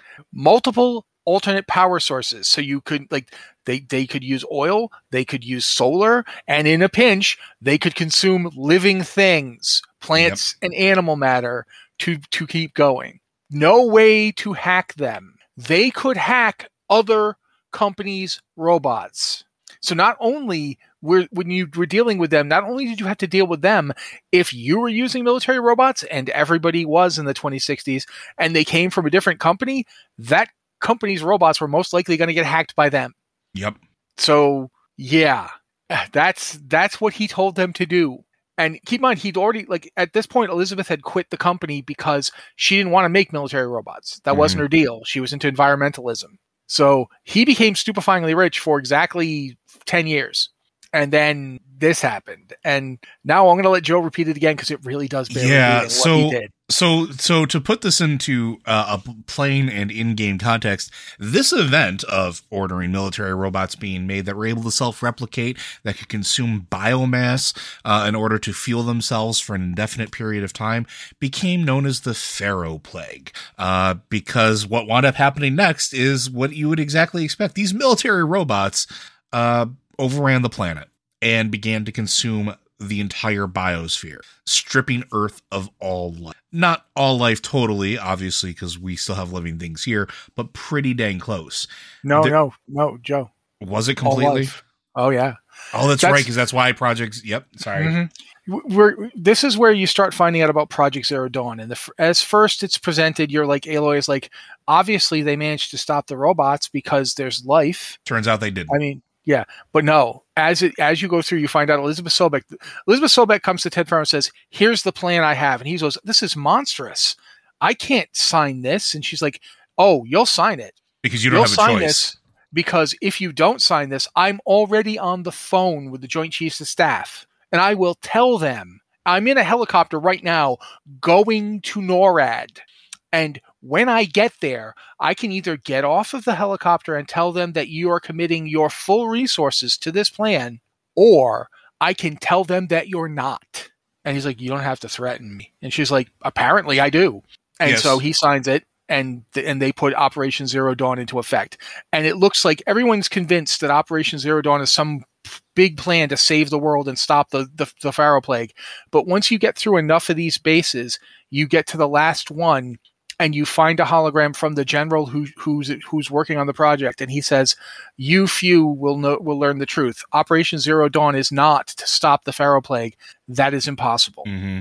multiple alternate power sources. So you could, like, they, they could use oil, they could use solar, and in a pinch, they could consume living things, plants yep. and animal matter, to to keep going. No way to hack them. They could hack other companies' robots. So not only were, when you were dealing with them, not only did you have to deal with them, if you were using military robots, and everybody was in the twenty sixties, and they came from a different company, that company's robots were most likely going to get hacked by them. Yep. So yeah, that's that's what he told them to do. And keep in mind, he'd already, like, at this point, Elizabeth had quit the company because she didn't want to make military robots. That mm-hmm. wasn't her deal. She was into environmentalism. So he became stupefyingly rich for exactly ten years. And then this happened. And now I'm going to let Joe repeat it again because it really does bear yeah, what so, he did. So, so to put this into uh, a plain and in-game context, this event of ordering military robots being made that were able to self-replicate, that could consume biomass uh, in order to fuel themselves for an indefinite period of time, became known as the Pharaoh Plague. Uh, because what wound up happening next is what you would exactly expect. These military robots uh, overran the planet and began to consume the entire biosphere, stripping Earth of all life. Not all life totally, obviously, because we still have living things here, but pretty dang close. No, there, no, no, Joe. Was it completely? Oh, yeah. Oh, that's, that's right, because that's why projects... Yep, sorry. Mm-hmm. We're, this is where you start finding out about Project Zero Dawn. And the, as first it's presented, you're like, Aloy is like, obviously they managed to stop the robots because there's life. Turns out they didn't. I mean... Yeah, but no, as it, as you go through, you find out Elizabeth Sobek. Elizabeth Sobek comes to Ted Pharaoh and says, here's the plan I have. And he goes, this is monstrous. I can't sign this. And she's like, oh, you'll sign it. Because you don't you'll have a sign choice. This because if you don't sign this, I'm already on the phone with the Joint Chiefs of Staff. And I will tell them, I'm in a helicopter right now going to NORAD. And when I get there, I can either get off of the helicopter and tell them that you are committing your full resources to this plan, or I can tell them that you're not. And he's like, you don't have to threaten me. And she's like, apparently I do. And yes. So he signs it, and th- and they put Operation Zero Dawn into effect. And it looks like everyone's convinced that Operation Zero Dawn is some big plan to save the world and stop the, the, the Pharaoh Plague. But once you get through enough of these bases, you get to the last one, and you find a hologram from the general who, who's who's working on the project, and he says, "You few will know will learn the truth. Operation Zero Dawn is not to stop the Pharaoh Plague. That is impossible. Mm-hmm.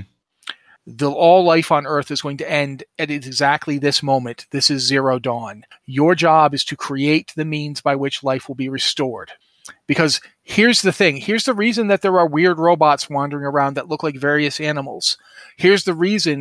The all life on Earth is going to end at exactly this moment. This is Zero Dawn. Your job is to create the means by which life will be restored." Because here's the thing. Here's the reason that there are weird robots wandering around that look like various animals. Here's the reason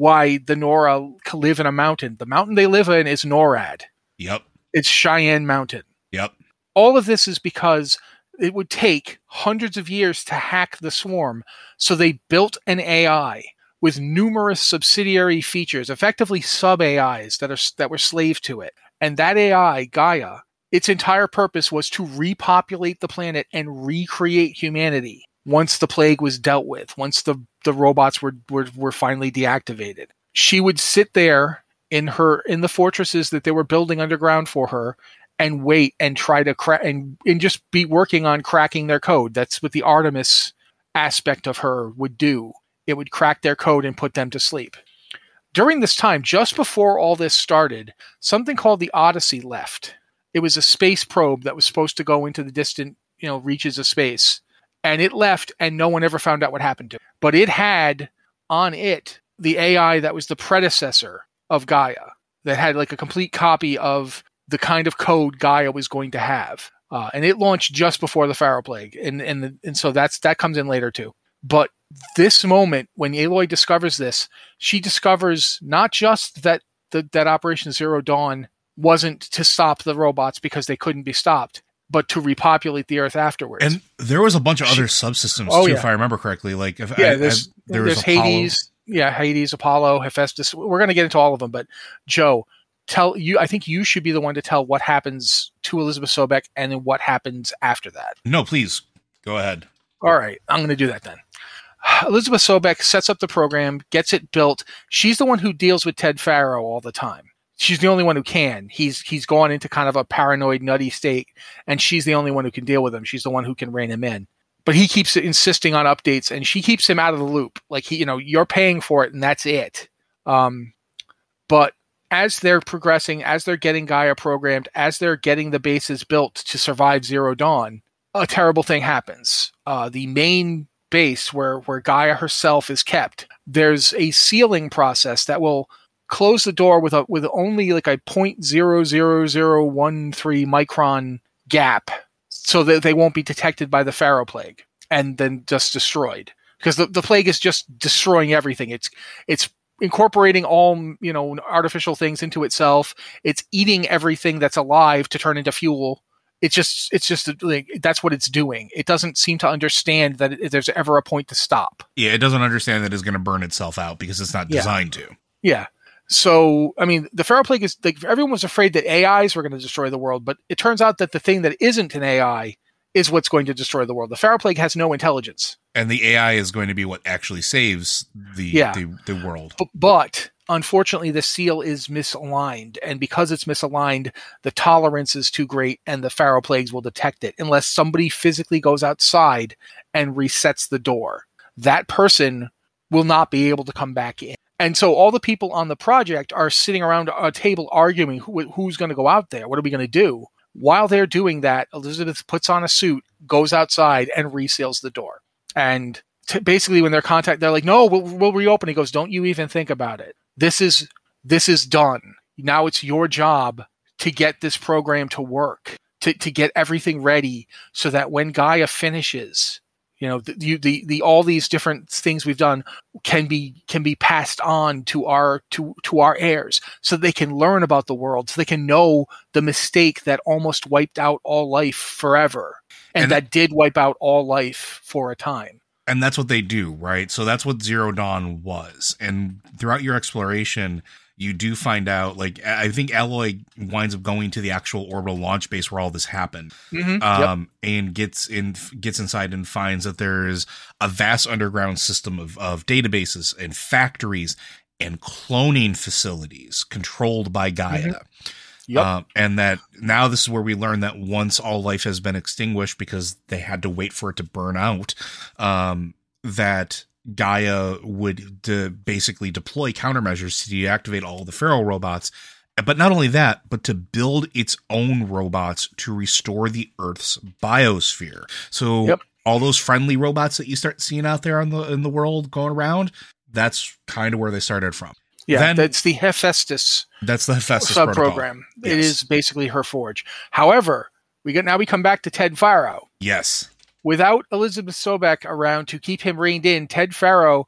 why the Nora live in a mountain. The mountain they live in is NORAD. Yep. It's Cheyenne Mountain. Yep. All of this is because it would take hundreds of years to hack the swarm, so they built an A I with numerous subsidiary features, effectively sub-A Is that are that were slave to it. And that A I, Gaia, its entire purpose was to repopulate the planet and recreate humanity once the plague was dealt with, once the, the robots were, were were finally deactivated. She would sit there in her in the fortresses that they were building underground for her and wait and try to crack and, and just be working on cracking their code. That's what the Artemis aspect of her would do. It would crack their code and put them to sleep. During this time, just before all this started, something called the Odyssey left. It was a space probe that was supposed to go into the distant, you know, reaches of space. And it left, and no one ever found out what happened to it. But it had on it the A I that was the predecessor of Gaia, that had like a complete copy of the kind of code Gaia was going to have. Uh, and it launched just before the Pharaoh Plague. And and, the, and so that's that comes in later too. But this moment, when Aloy discovers this, she discovers not just that the, that Operation Zero Dawn wasn't to stop the robots because they couldn't be stopped, but to repopulate the Earth afterwards. And there was a bunch of She- other subsystems Oh, too, yeah. if I remember correctly. Like, if Yeah, I, there's, I, there there's was Apollo. Hades. Yeah, Hades, Apollo, Hephaestus. We're going to get into all of them, but Joe, tell you. I think you should be the one to tell what happens to Elizabeth Sobek and then what happens after that. No, please go ahead. All right, I'm going to do that then. Elizabeth Sobek sets up the program, gets it built. She's the one who deals with Ted Faro all the time. She's the only one who can. He's he's gone into kind of a paranoid, nutty state, and she's the only one who can deal with him. She's the one who can rein him in. But he keeps insisting on updates, and she keeps him out of the loop. Like, he, you know, you're paying for it, and that's it. Um, but as they're progressing, as they're getting Gaia programmed, as they're getting the bases built to survive Zero Dawn, a terrible thing happens. Uh, the main base where, where Gaia herself is kept, there's a sealing process that will close the door with a with only like a zero point zero zero zero one three micron gap, so that they won't be detected by the Pharaoh Plague and then just destroyed. Because the, the plague is just destroying everything. It's it's incorporating all, you know, artificial things into itself. It's eating everything that's alive to turn into fuel. It's just it's just like, that's what it's doing. It doesn't seem to understand that it, there's ever a point to stop. Yeah, it doesn't understand that it's going to burn itself out because it's not Yeah. designed to. Yeah. So, I mean, the Pharaoh Plague is like, everyone was afraid that A Is were going to destroy the world, but it turns out that the thing that isn't an A I is what's going to destroy the world. The Pharaoh Plague has no intelligence. And the A I is going to be what actually saves the Yeah. the, the world. B- But unfortunately, the seal is misaligned. And because it's misaligned, the tolerance is too great and the Pharaoh Plagues will detect it unless somebody physically goes outside and resets the door. That person will not be able to come back in. And so all the people on the project are sitting around a table arguing who, who's going to go out there. What are we going to do? While they're doing that, Elizabeth puts on a suit, goes outside, and reseals the door. And t- basically, when they're contact, they're like, "No, we'll, we'll reopen." He goes, "Don't you even think about it. This is this is done. Now it's your job to get this program to work, to to get everything ready, so that when Gaia finishes, you know, the, you, the the all these different things we've done can be can be passed on to our to to our heirs, so they can learn about the world, so they can know the mistake that almost wiped out all life forever, and, And- that did wipe out all life for a time." And that's what they do, right? So that's what Zero Dawn was. And throughout your exploration, you do find out, like, I think Aloy winds up going to the actual orbital launch base where all this happened. Mm-hmm. Um, and gets in, gets inside and finds that there's a vast underground system of, of databases and factories and cloning facilities controlled by Gaia. Mm-hmm. Yep. Um, and that now this is where we learn that once all life has been extinguished because they had to wait for it to burn out, um, that Gaia would de- basically deploy countermeasures to deactivate all the Pharaoh robots. But not only that, but to build its own robots to restore the Earth's biosphere. So Yep. all those friendly robots that you start seeing out there in the in the world going around, that's kind of where they started from. Yeah, Then- that's the Hephaestus That's the Hephaestus sub protocol. program. It Yes. is basically her forge. However, we get now we come back to Ted Faro. Yes. Without Elizabeth Sobek around to keep him reined in, Ted Faro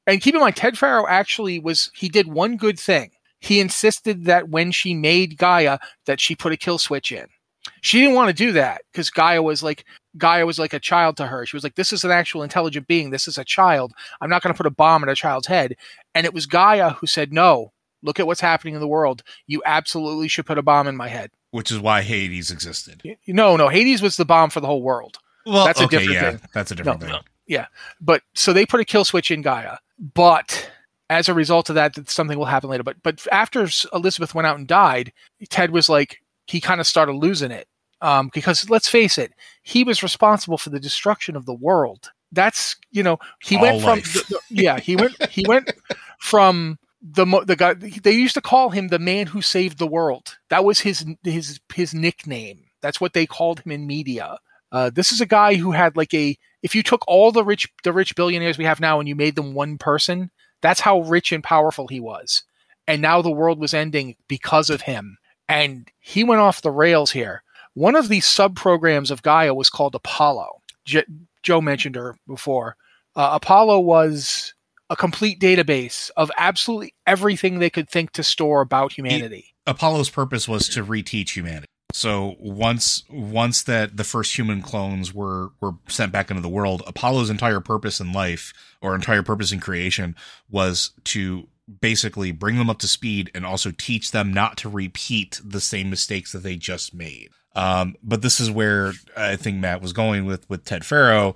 And keep in mind, Ted Faro actually was, he did one good thing. He insisted that when she made Gaia, that she put a kill switch in. She didn't want to do that because Gaia was like, Gaia was like a child to her. She was like, this is an actual intelligent being. This is a child. I'm not going to put a bomb in a child's head. And it was Gaia who said, no, look at what's happening in the world. You absolutely should put a bomb in my head. Which is why Hades existed. No, no, Hades was the bomb for the whole world. Well, that's a okay, different yeah, thing. That's a different no, thing. No, yeah. But so they put a kill switch in Gaia. But as a result of that, something will happen later. But but after Elizabeth went out and died, Ted was like, he kind of started losing it. Um, because let's face it, he was responsible for the destruction of the world. That's, you know, he All went from, life. the, the, yeah, he went, he went from the, the guy, they used to call him the man who saved the world. That was his, his, his nickname. That's what they called him in media. Uh, this is a guy who had like a, if you took all the rich, the rich billionaires we have now and you made them one person, that's how rich and powerful he was. And now the world was ending because of him. And he went off the rails here. One of the sub-programs of Gaia was called Apollo. J- Joe mentioned her before. Uh, Apollo was a complete database of absolutely everything they could think to store about humanity. He, Apollo's purpose was to reteach humanity. So once once that the first human clones were, were sent back into the world, Apollo's entire purpose in life, or entire purpose in creation, was to basically bring them up to speed and also teach them not to repeat the same mistakes that they just made. Um, but this is where I think Matt was going with, with Ted Faro.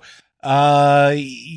Uh,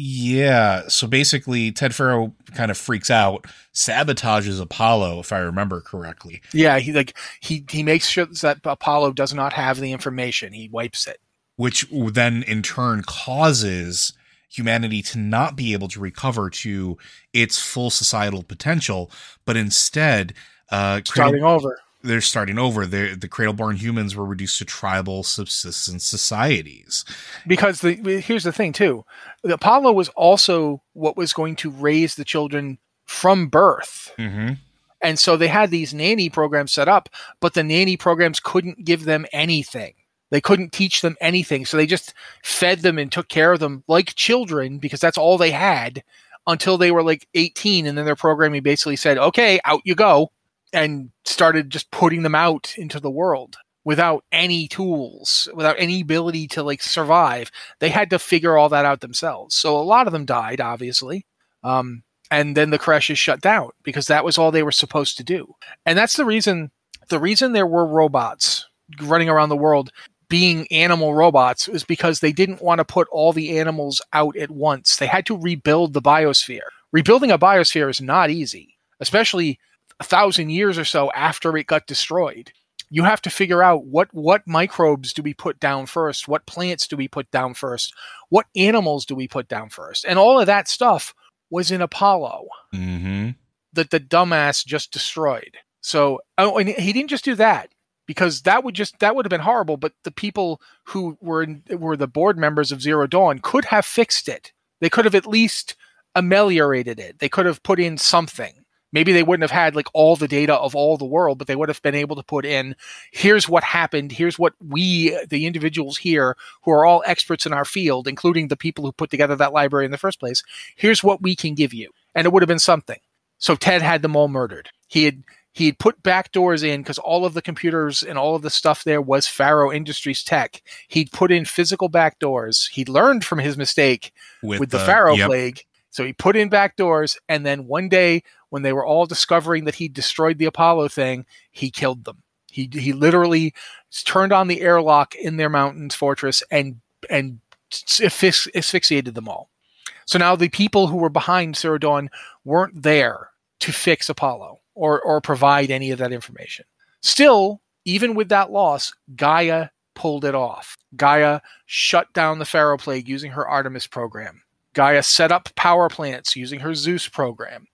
yeah. So basically Ted Faro kind of freaks out, sabotages Apollo, if I remember correctly. Yeah. He like, he, he makes sure that Apollo does not have the information. He wipes it. Which then in turn causes humanity to not be able to recover to its full societal potential, but instead, uh, starting Cradle- over. They're starting over. They're, the cradle-born humans were reduced to tribal subsistence societies. Because the here's the thing, too. The Apollo was also what was going to raise the children from birth. Mm-hmm. And so they had these nanny programs set up, but the nanny programs couldn't give them anything. They couldn't teach them anything. So they just fed them and took care of them like children because that's all they had until they were like eighteen. And then their programming basically said, okay, out you go. And started just putting them out into the world without any tools, without any ability to like survive. They had to figure all that out themselves. So a lot of them died, obviously. Um, and then the creches shut down because that was all they were supposed to do. And that's the reason, the reason there were robots running around the world being animal robots was because they didn't want to put all the animals out at once. They had to rebuild the biosphere. Rebuilding a biosphere is not easy, especially a thousand years or so after it got destroyed. You have to figure out what, what microbes do we put down first? What plants do we put down first? What animals do we put down first? And all of that stuff was in Apollo Mm-hmm. that the dumbass just destroyed. So, oh, and he didn't just do that because that would just, that would have been horrible. But the people who were in, were the board members of Zero Dawn could have fixed it. They could have at least ameliorated it. They could have put in something. Maybe they wouldn't have had like all the data of all the world, but they would have been able to put in, here's what happened. Here's what we, the individuals here who are all experts in our field, including the people who put together that library in the first place. Here's what we can give you. And it would have been something. So Ted had them all murdered. He had, he had put backdoors in because all of the computers and all of the stuff there was Faro Industries tech. He'd put in physical backdoors. He'd learned from his mistake with, with the, the Faro yep. plague. So he put in backdoors, and then one day when they were all discovering that he destroyed the Apollo thing, he killed them. He he literally turned on the airlock in their mountains fortress and and asphyx- asphyxiated them all. So now the people who were behind Zero Dawn weren't there to fix Apollo or or provide any of that information. Still, even with that loss, Gaia pulled it off. Gaia shut down the Faro plague using her Artemis program. Gaia set up power plants using her Zeus program.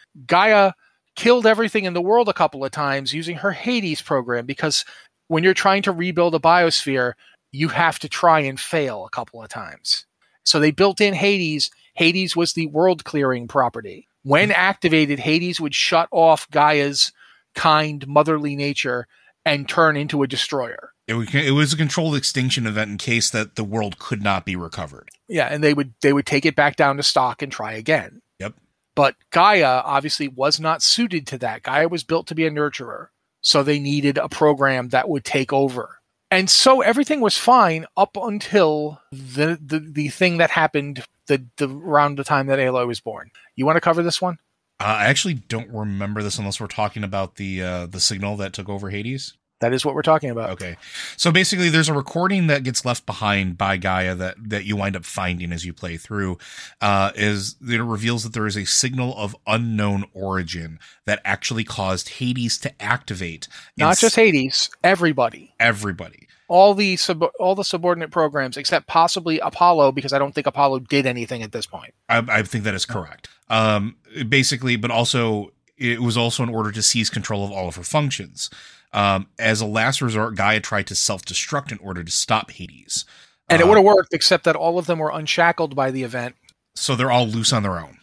Gaia killed everything in the world a couple of times using her Hades program because when you're trying to rebuild a biosphere, you have to try and fail a couple of times. So they built in Hades. Hades was the world clearing property. When activated, Hades would shut off Gaia's kind, motherly nature and turn into a destroyer. It was a controlled extinction event in case that the world could not be recovered. Yeah, and they would they would take it back down to stock and try again. Yep. But Gaia obviously was not suited to that. Gaia was built to be a nurturer. So they needed a program that would take over. And so everything was fine up until the the, the thing that happened the, the around the time that Aloy was born. You want to cover this one? Uh, I actually don't remember this unless we're talking about the uh, the signal that took over Hades. That is what we're talking about. Okay. So basically there's a recording that gets left behind by Gaia that, that you wind up finding as you play through, uh, is it reveals that there is a signal of unknown origin that actually caused Hades to activate. Not just Hades, everybody. Everybody. All the sub- all the subordinate programs, except possibly Apollo, because I don't think Apollo did anything at this point. I, I think that is correct. Um, basically, but also it was also in order to seize control of all of her functions. Um, as a last resort, Gaia tried to self-destruct in order to stop Hades. And uh, it would have worked, except that all of them were unshackled by the event. So they're all loose on their own.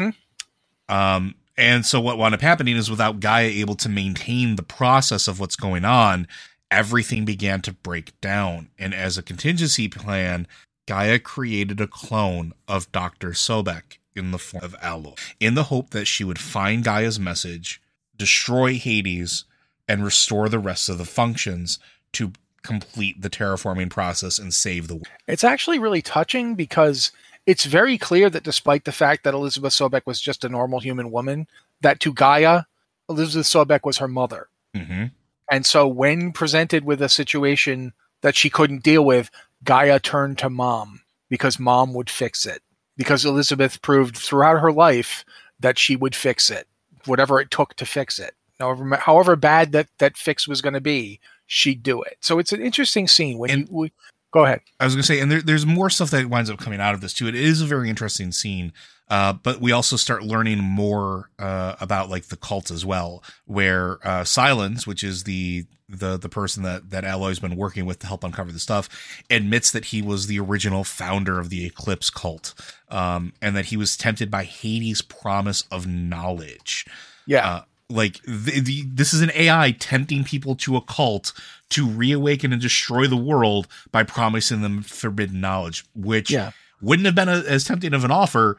Mm-hmm. Um, and so what wound up happening is without Gaia able to maintain the process of what's going on, everything began to break down. And as a contingency plan, Gaia created a clone of Doctor Sobek in the form of Aloy, in the hope that she would find Gaia's message, destroy Hades, and restore the rest of the functions to complete the terraforming process and save the world. It's actually really touching because it's very clear that despite the fact that Elizabeth Sobek was just a normal human woman, that to Gaia, Elizabeth Sobek was her mother. Mm-hmm. And so when presented with a situation that she couldn't deal with, Gaia turned to Mom because Mom would fix it. Because Elizabeth proved throughout her life that she would fix it, whatever it took to fix it. However, however bad that, that fix was going to be, she'd do it. So it's an interesting scene. When and you we, go ahead, I was going to say, and there, there's more stuff that winds up coming out of this too. It is a very interesting scene, uh, but we also start learning more uh, about like the cult as well, where uh, Silence, which is the the the person that that Aloy's been working with to help uncover the stuff, admits that he was the original founder of the Eclipse cult, um, and that he was tempted by Hades' promise of knowledge. Yeah. Uh, Like the, the, this is an A I tempting people to a cult to reawaken and destroy the world by promising them forbidden knowledge, which yeah. wouldn't have been a, as tempting of an offer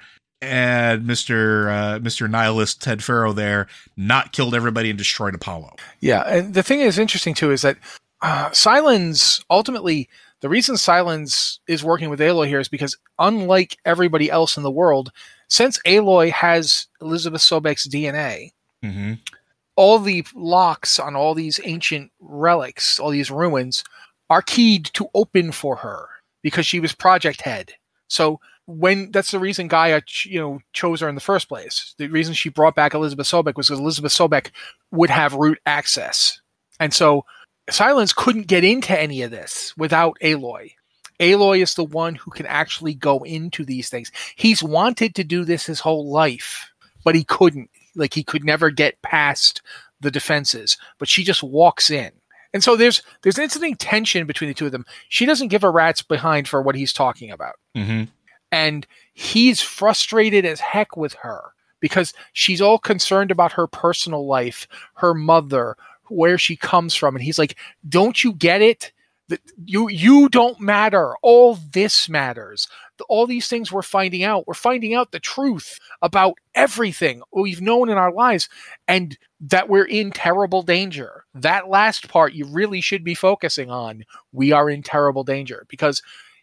had Mister Uh, Mister Nihilist Ted Faro there not killed everybody and destroyed Apollo. Yeah, and the thing is interesting too is that uh, Silence ultimately the reason Silence is working with Aloy here is because unlike everybody else in the world, since Aloy has Elizabeth Sobek's D N A. Mm-hmm. All the locks on all these ancient relics, all these ruins, are keyed to open for her because she was project head. So when that's the reason Gaia, you know, chose her in the first place. The reason she brought back Elizabeth Sobek was because Elizabeth Sobek would have root access, and so Silence couldn't get into any of this without Aloy. Aloy is the one who can actually go into these things. He's wanted to do this his whole life, but he couldn't. Like he could never get past the defenses, but she just walks in. And so there's there's interesting tension between the two of them. She doesn't give a rat's behind for what he's talking about. Mm-hmm. And he's frustrated as heck with her because she's all concerned about her personal life, her mother, where she comes from. And he's like, don't you get it? That you you don't matter. All this matters. All these things we're finding out. We're finding out the truth about everything we've known in our lives and that we're in terrible danger. That last part you really should be focusing on. We are in terrible danger because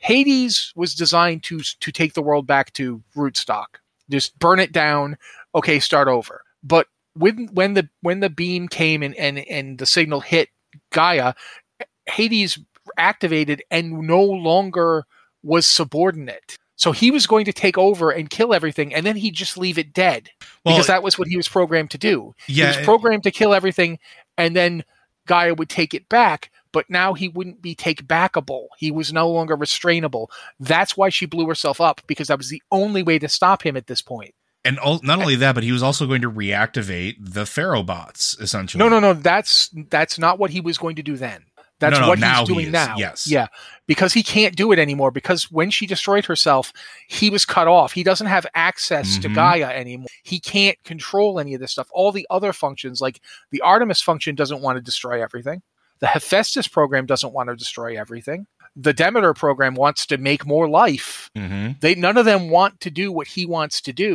Hades was designed to to take the world back to rootstock. Just burn it down. Okay, start over. But when when the when the beam came and and, and the signal hit Gaia, Hades activated and no longer was subordinate. So he was going to take over and kill everything, and then he'd just leave it dead. Well, because that was what he was programmed to do. Yeah, he was programmed to kill everything, and then Gaia would take it back, but now he wouldn't be take-backable. He was no longer restrainable. That's why she blew herself up, because that was the only way to stop him at this point. And all, not only that, but he was also going to reactivate the Pharaoh bots, essentially. No, no, no. That's that's not what he was going to do then. That's no, no, what now he's doing he is. now. Yes. Yeah. Because he can't do it anymore. Because when she destroyed herself, he was cut off. He doesn't have access Mm-hmm. to Gaia anymore. He can't control any of this stuff. All the other functions, like the Artemis function doesn't want to destroy everything. The Hephaestus program doesn't want to destroy everything. The Demeter program wants to make more life. Mm-hmm. They none of them want to do what he wants to do.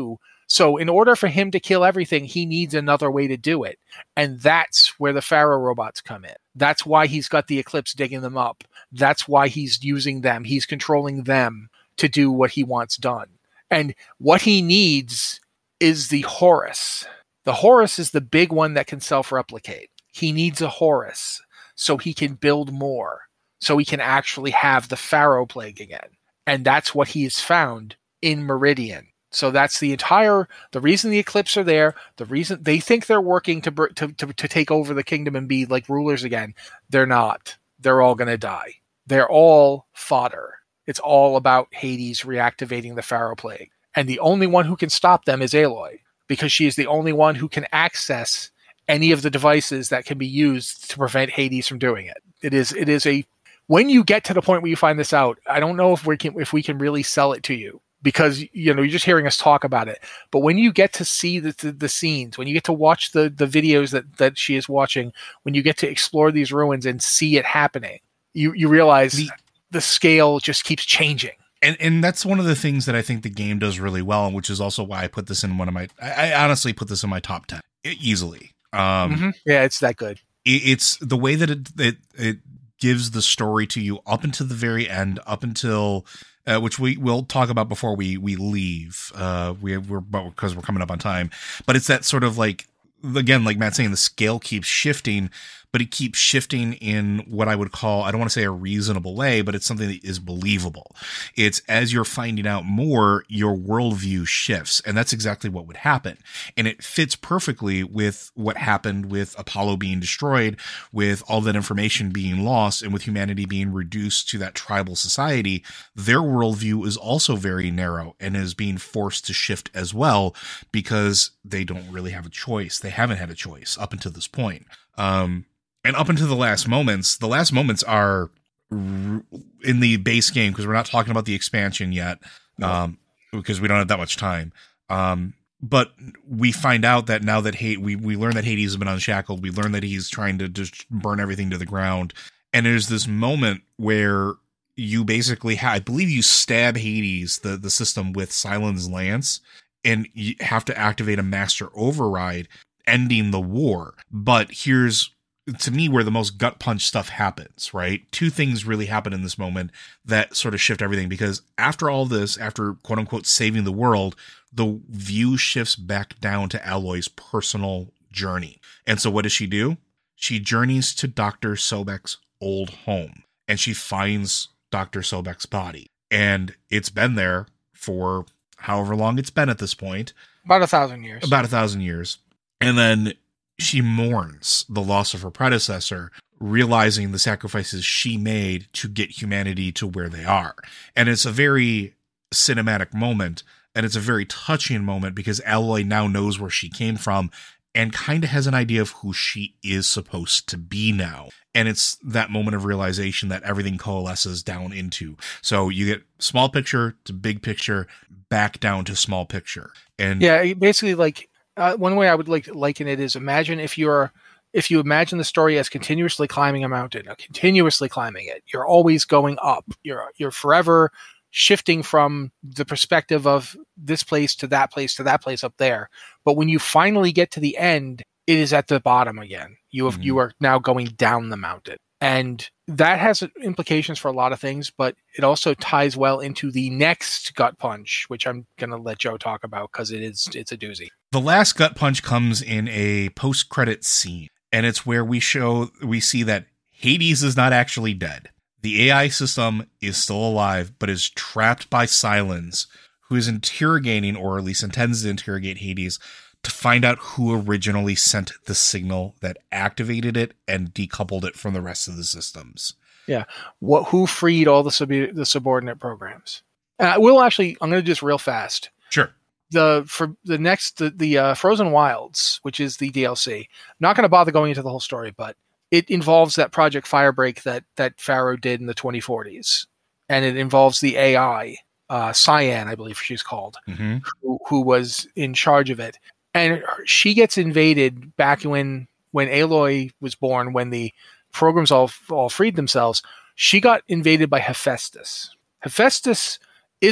So in order for him to kill everything, he needs another way to do it. And that's where the Pharaoh robots come in. That's why he's got the Eclipse digging them up. That's why he's using them. He's controlling them to do what he wants done. And what he needs is the Horus. The Horus is the big one that can self-replicate. He needs a Horus so he can build more, so he can actually have the Pharaoh plague again. And that's what he has found in Meridian. So that's the entire, the reason the Eclipse are there, the reason they think they're working to, to, to, to take over the kingdom and be like rulers again. They're not. They're all going to die. They're all fodder. It's all about Hades reactivating the Pharaoh plague. And the only one who can stop them is Aloy, because she is the only one who can access any of the devices that can be used to prevent Hades from doing it. It is, it is a, when you get to the point where you find this out, I don't know if we can, if we can really sell it to you. Because, you know, you're just hearing us talk about it. But when you get to see the, the, the scenes, when you get to watch the, the videos that, that she is watching, when you get to explore these ruins and see it happening, you, you realize the, the scale just keeps changing. And and that's one of the things that I think the game does really well, which is also why I put this in one of my, I, I honestly put this in my top ten easily. Um, mm-hmm. Yeah, it's that good. It, it's the way that it, it, it gives the story to you up until the very end, up until... Uh, which we will talk about before we we leave. Uh, we we're because we're coming up on time, but it's that sort of like, again, like Matt's saying, the scale keeps shifting, but it keeps shifting in what I would call, I don't want to say a reasonable way, but it's something that is believable. It's as you're finding out more, your worldview shifts, and that's exactly what would happen. And it fits perfectly with what happened with Apollo being destroyed, with all that information being lost, and with humanity being reduced to that tribal society. Their worldview is also very narrow and is being forced to shift as well, because they don't really have a choice. They haven't had a choice up until this point. Um, And up until the last moments, the last moments are r- in the base game, because we're not talking about the expansion yet, um, because we don't have that much time. Um, but we find out that now that H- we we learn that Hades has been unshackled, we learn that he's trying to just burn everything to the ground. And there's this moment where you basically, ha- I believe you stab Hades, the, the system, with Silen's Lance, and you have to activate a master override, ending the war. But here's, to me, where the most gut punch stuff happens, right? Two things really happen in this moment that sort of shift everything, because after all this, after quote unquote saving the world, the view shifts back down to Aloy's personal journey. And so what does she do? She journeys to Doctor Sobek's old home, and she finds Doctor Sobek's body. And it's been there for however long it's been at this point. About a thousand years. About a thousand years. And then she mourns the loss of her predecessor, realizing the sacrifices she made to get humanity to where they are. And it's a very cinematic moment, and it's a very touching moment, because Aloy now knows where she came from and kind of has an idea of who she is supposed to be now. And it's that moment of realization that everything coalesces down into. So you get small picture to big picture, back down to small picture. And yeah, basically, like, Uh, one way I would like to liken it is, imagine if you're, if you imagine the story as continuously climbing a mountain, or continuously climbing it. You're always going up. You're you're forever shifting from the perspective of this place to that place to that place up there. But when you finally get to the end, it is at the bottom again. You have mm-hmm. you are now going down the mountain, and that has implications for a lot of things. But it also ties well into the next gut punch, which I'm going to let Joe talk about, because it is it's a doozy. The last gut punch comes in a post-credit scene, and it's where we show, we see that Hades is not actually dead. The A I system is still alive, but is trapped by Silence, who is interrogating, or at least intends to interrogate Hades, to find out who originally sent the signal that activated it and decoupled it from the rest of the systems. Yeah. What, who freed all the sub, the subordinate programs? Uh, we'll actually, I'm going to do this real fast. Sure. The for the next the, the uh, Frozen Wilds, which is the D L C. Not going to bother going into the whole story, but it involves that Project Firebreak that that Pharaoh did in the twenty forties, and it involves the A I, uh, Cyan, I believe she's called, mm-hmm. who, who was in charge of it, and she gets invaded back when when Aloy was born, when the programs all all freed themselves. She got invaded by Hephaestus. Hephaestus isn't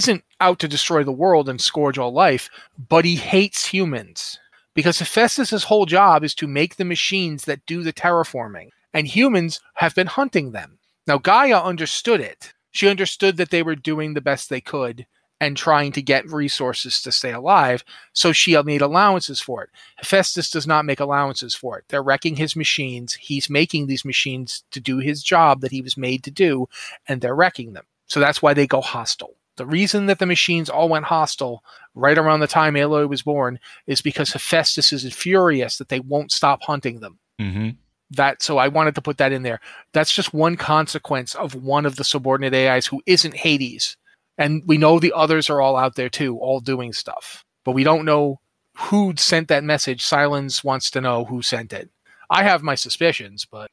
out to destroy the world and scourge all life, but he hates humans. Because Hephaestus' whole job is to make the machines that do the terraforming, and humans have been hunting them. Now, Gaia understood it. She understood that they were doing the best they could and trying to get resources to stay alive, so she made allowances for it. Hephaestus does not make allowances for it. They're wrecking his machines. He's making these machines to do his job that he was made to do, and they're wrecking them. So that's why they go hostile. The reason that the machines all went hostile right around the time Aloy was born is because Hephaestus is furious that they won't stop hunting them. Mm-hmm. That so I wanted to put that in there. That's just one consequence of one of the subordinate A Is who isn't Hades. And we know the others are all out there too, all doing stuff. But we don't know who sent that message. Silence wants to know who sent it. I have my suspicions, but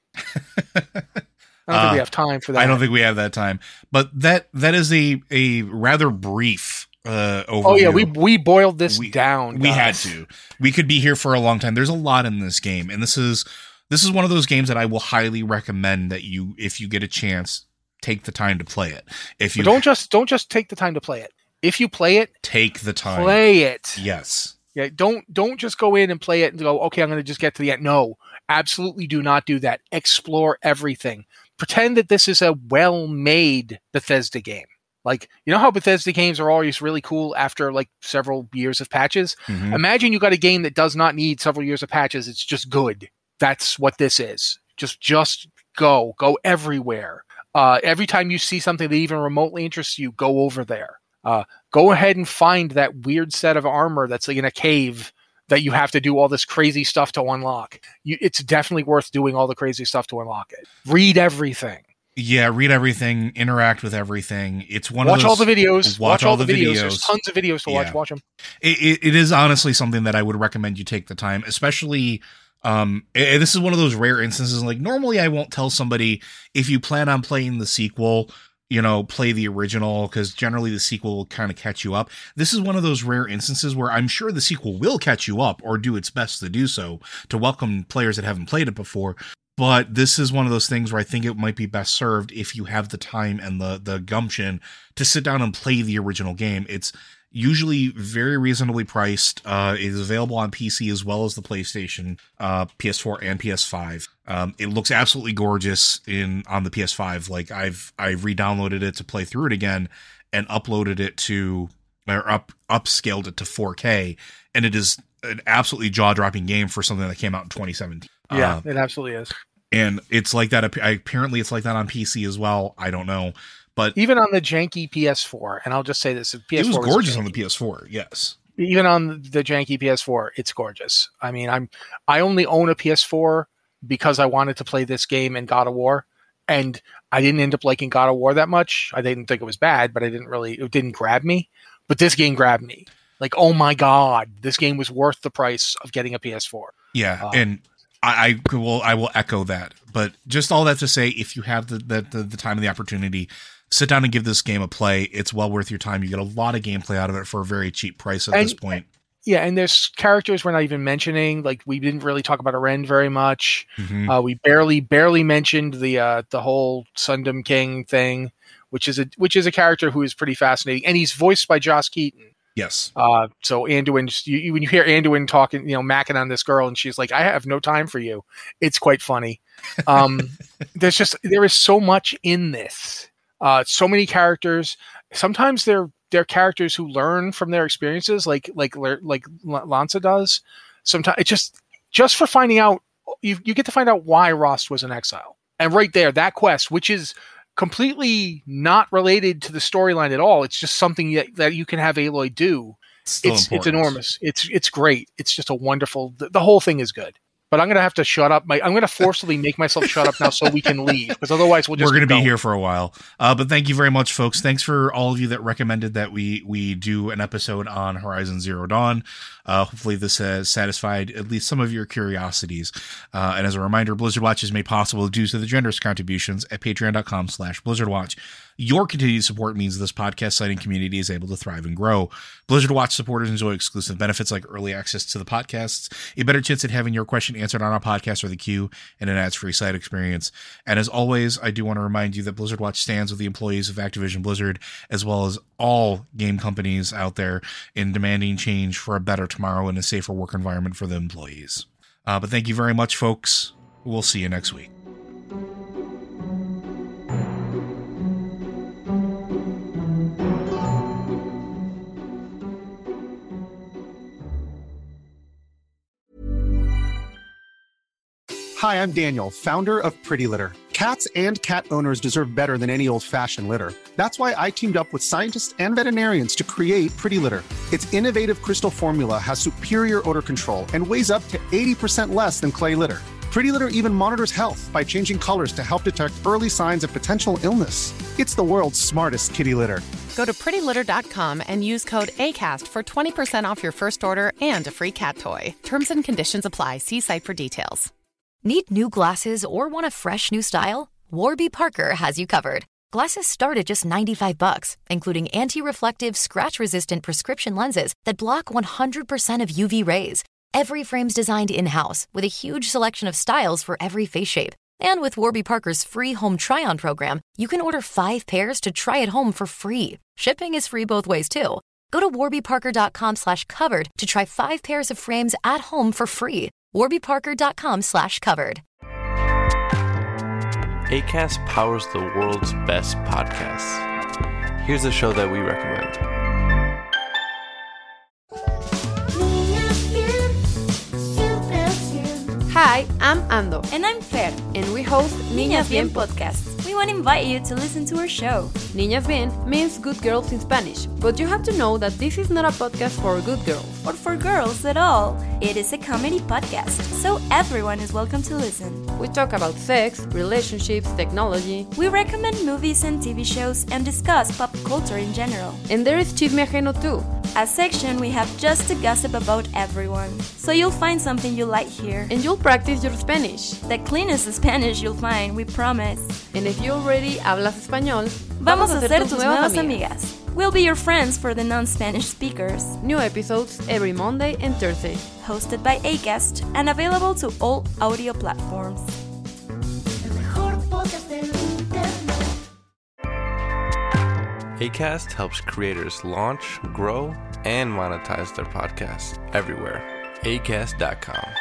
I don't uh, think we have time for that. I don't think we have that time. But that that is a, a rather brief uh, overview. Oh, yeah, we we boiled this we, down. We guys. had to. We could be here for a long time. There's a lot in this game. And this is this is one of those games that I will highly recommend that you, if you get a chance, take the time to play it. If you but don't just don't just take the time to play it. If you play it, take the time. Play it. Yes. Yeah. Don't don't just go in and play it and go, okay, I'm going to just get to the end. No, absolutely do not do that. Explore everything. Pretend that this is a well-made Bethesda game. Like, you know how Bethesda games are always really cool after like several years of patches? Mm-hmm. Imagine you got a game that does not need several years of patches. It's just good. That's what this is. Just just go. Go everywhere. Uh, every time you see something that even remotely interests you, go over there. Uh, go ahead and find that weird set of armor that's like in a cave that you have to do all this crazy stuff to unlock. You, it's definitely worth doing all the crazy stuff to unlock it. Read everything. Yeah, read everything, interact with everything. It's one watch of those, all the videos. Watch, watch all, all the videos. videos. There's tons of videos to yeah. watch. Watch them. It, it, it is honestly something that I would recommend you take the time, especially. Um, it, this is one of those rare instances. Like normally, I won't tell somebody if you plan on playing the sequel, you know, play the original, because generally the sequel will kind of catch you up. This is one of those rare instances where I'm sure the sequel will catch you up or do its best to do so to welcome players that haven't played it before. But this is one of those things where I think it might be best served if you have the time and the, the gumption to sit down and play the original game. It's usually very reasonably priced. Uh, it is available on P C as well as the PlayStation, uh, P S four and P S five. Um, it looks absolutely gorgeous in on the P S five. Like I've I've re-downloaded it to play through it again and uploaded it to or up upscaled it to four K, and it is an absolutely jaw-dropping game for something that came out in twenty seventeen. Yeah, uh, it absolutely is. And it's like that. Apparently, it's like that on P C as well. I don't know. But even on the janky P S four, and I'll just say this: P S four it was gorgeous was on the P S four. Yes, even on the janky P S four, it's gorgeous. I mean, I'm I only own a P S four because I wanted to play this game in God of War, and I didn't end up liking God of War that much. I didn't think it was bad, but I didn't really it didn't grab me. But this game grabbed me. Like, oh my god, this game was worth the price of getting a P S four. Yeah, um, and I, I will I will echo that. But just all that to say, if you have the the, the, the time and the opportunity, sit down and give this game a play. It's well worth your time. You get a lot of gameplay out of it for a very cheap price at and, this point. Yeah, and there's characters we're not even mentioning. Like, we didn't really talk about Arend very much. Mm-hmm. Uh, we barely barely mentioned the uh, the whole Sundom King thing, which is a which is a character who is pretty fascinating, and he's voiced by Joss Keaton. Yes. Uh, so Anduin, you, you, when you hear Anduin talking, you know, macking on this girl, and she's like, "I have no time for you." It's quite funny. Um, there's just there is so much in this. Uh, so many characters. Sometimes they're they're characters who learn from their experiences, like like like Lanza does. Sometimes it's just just for finding out. You you get to find out why Rost was in exile, and right there, that quest, which is completely not related to the storyline at all. It's just something that, that you can have Aloy do. Still it's important. it's enormous. It's it's great. It's just a wonderful. The, the whole thing is good. But I'm going to have to shut up. My, I'm going to forcibly make myself shut up now so we can leave, because otherwise we'll just We're going to be going. here for a while. Uh, but thank you very much, folks. Thanks for all of you that recommended that we we do an episode on Horizon Zero Dawn. Uh, hopefully this has satisfied at least some of your curiosities. Uh, and as a reminder, Blizzard Watch is made possible due to the generous contributions at patreon.com slash Blizzard Watch. Your continued support means this podcast site and community is able to thrive and grow. Blizzard Watch supporters enjoy exclusive benefits like early access to the podcasts, a better chance at having your question answered on our podcast or the queue, and an ads-free site experience. And as always, I do want to remind you that Blizzard Watch stands with the employees of Activision Blizzard, as well as all game companies out there in demanding change for a better tomorrow and a safer work environment for the employees. Uh, but thank you very much, folks. We'll see you next week. Hi, I'm Daniel, founder of Pretty Litter. Cats and cat owners deserve better than any old-fashioned litter. That's why I teamed up with scientists and veterinarians to create Pretty Litter. Its innovative crystal formula has superior odor control and weighs up to eighty percent less than clay litter. Pretty Litter even monitors health by changing colors to help detect early signs of potential illness. It's the world's smartest kitty litter. Go to pretty litter dot com and use code ACAST for twenty percent off your first order and a free cat toy. Terms and conditions apply. See site for details. Need new glasses or want a fresh new style? Warby Parker has you covered. Glasses start at just ninety-five bucks, including anti-reflective, scratch-resistant prescription lenses that block one hundred percent of U V rays. Every frame's designed in-house with a huge selection of styles for every face shape. And with Warby Parker's free home try-on program, you can order five pairs to try at home for free. Shipping is free both ways, too. Go to warby parker dot com slash covered to try five pairs of frames at home for free. warby parker dot com slash covered. Acast powers the world's best podcasts. Here's a show that we recommend. Hi, I'm Ando. And I'm Fer. And we host Niñas Bien podcast. We want to invite you to listen to our show. Niñas Bien means good girls in Spanish, but you have to know that this is not a podcast for good girls. Or for girls at all. It is a comedy podcast, so everyone is welcome to listen. We talk about sex, relationships, technology. We recommend movies and T V shows and discuss pop culture in general. And there is Chisme Ajeno too. A section we have just to gossip about everyone. So you'll find something you like here. And you'll practice your Spanish. The cleanest Spanish you'll find, we promise. And if you already hablas español, vamos a ser tus nuevas amigas. We'll be your friends for the non-Spanish speakers. New episodes every Monday and Thursday. Hosted by Acast and available to all audio platforms. Acast helps creators launch, grow, and monetize their podcasts everywhere. acast dot com.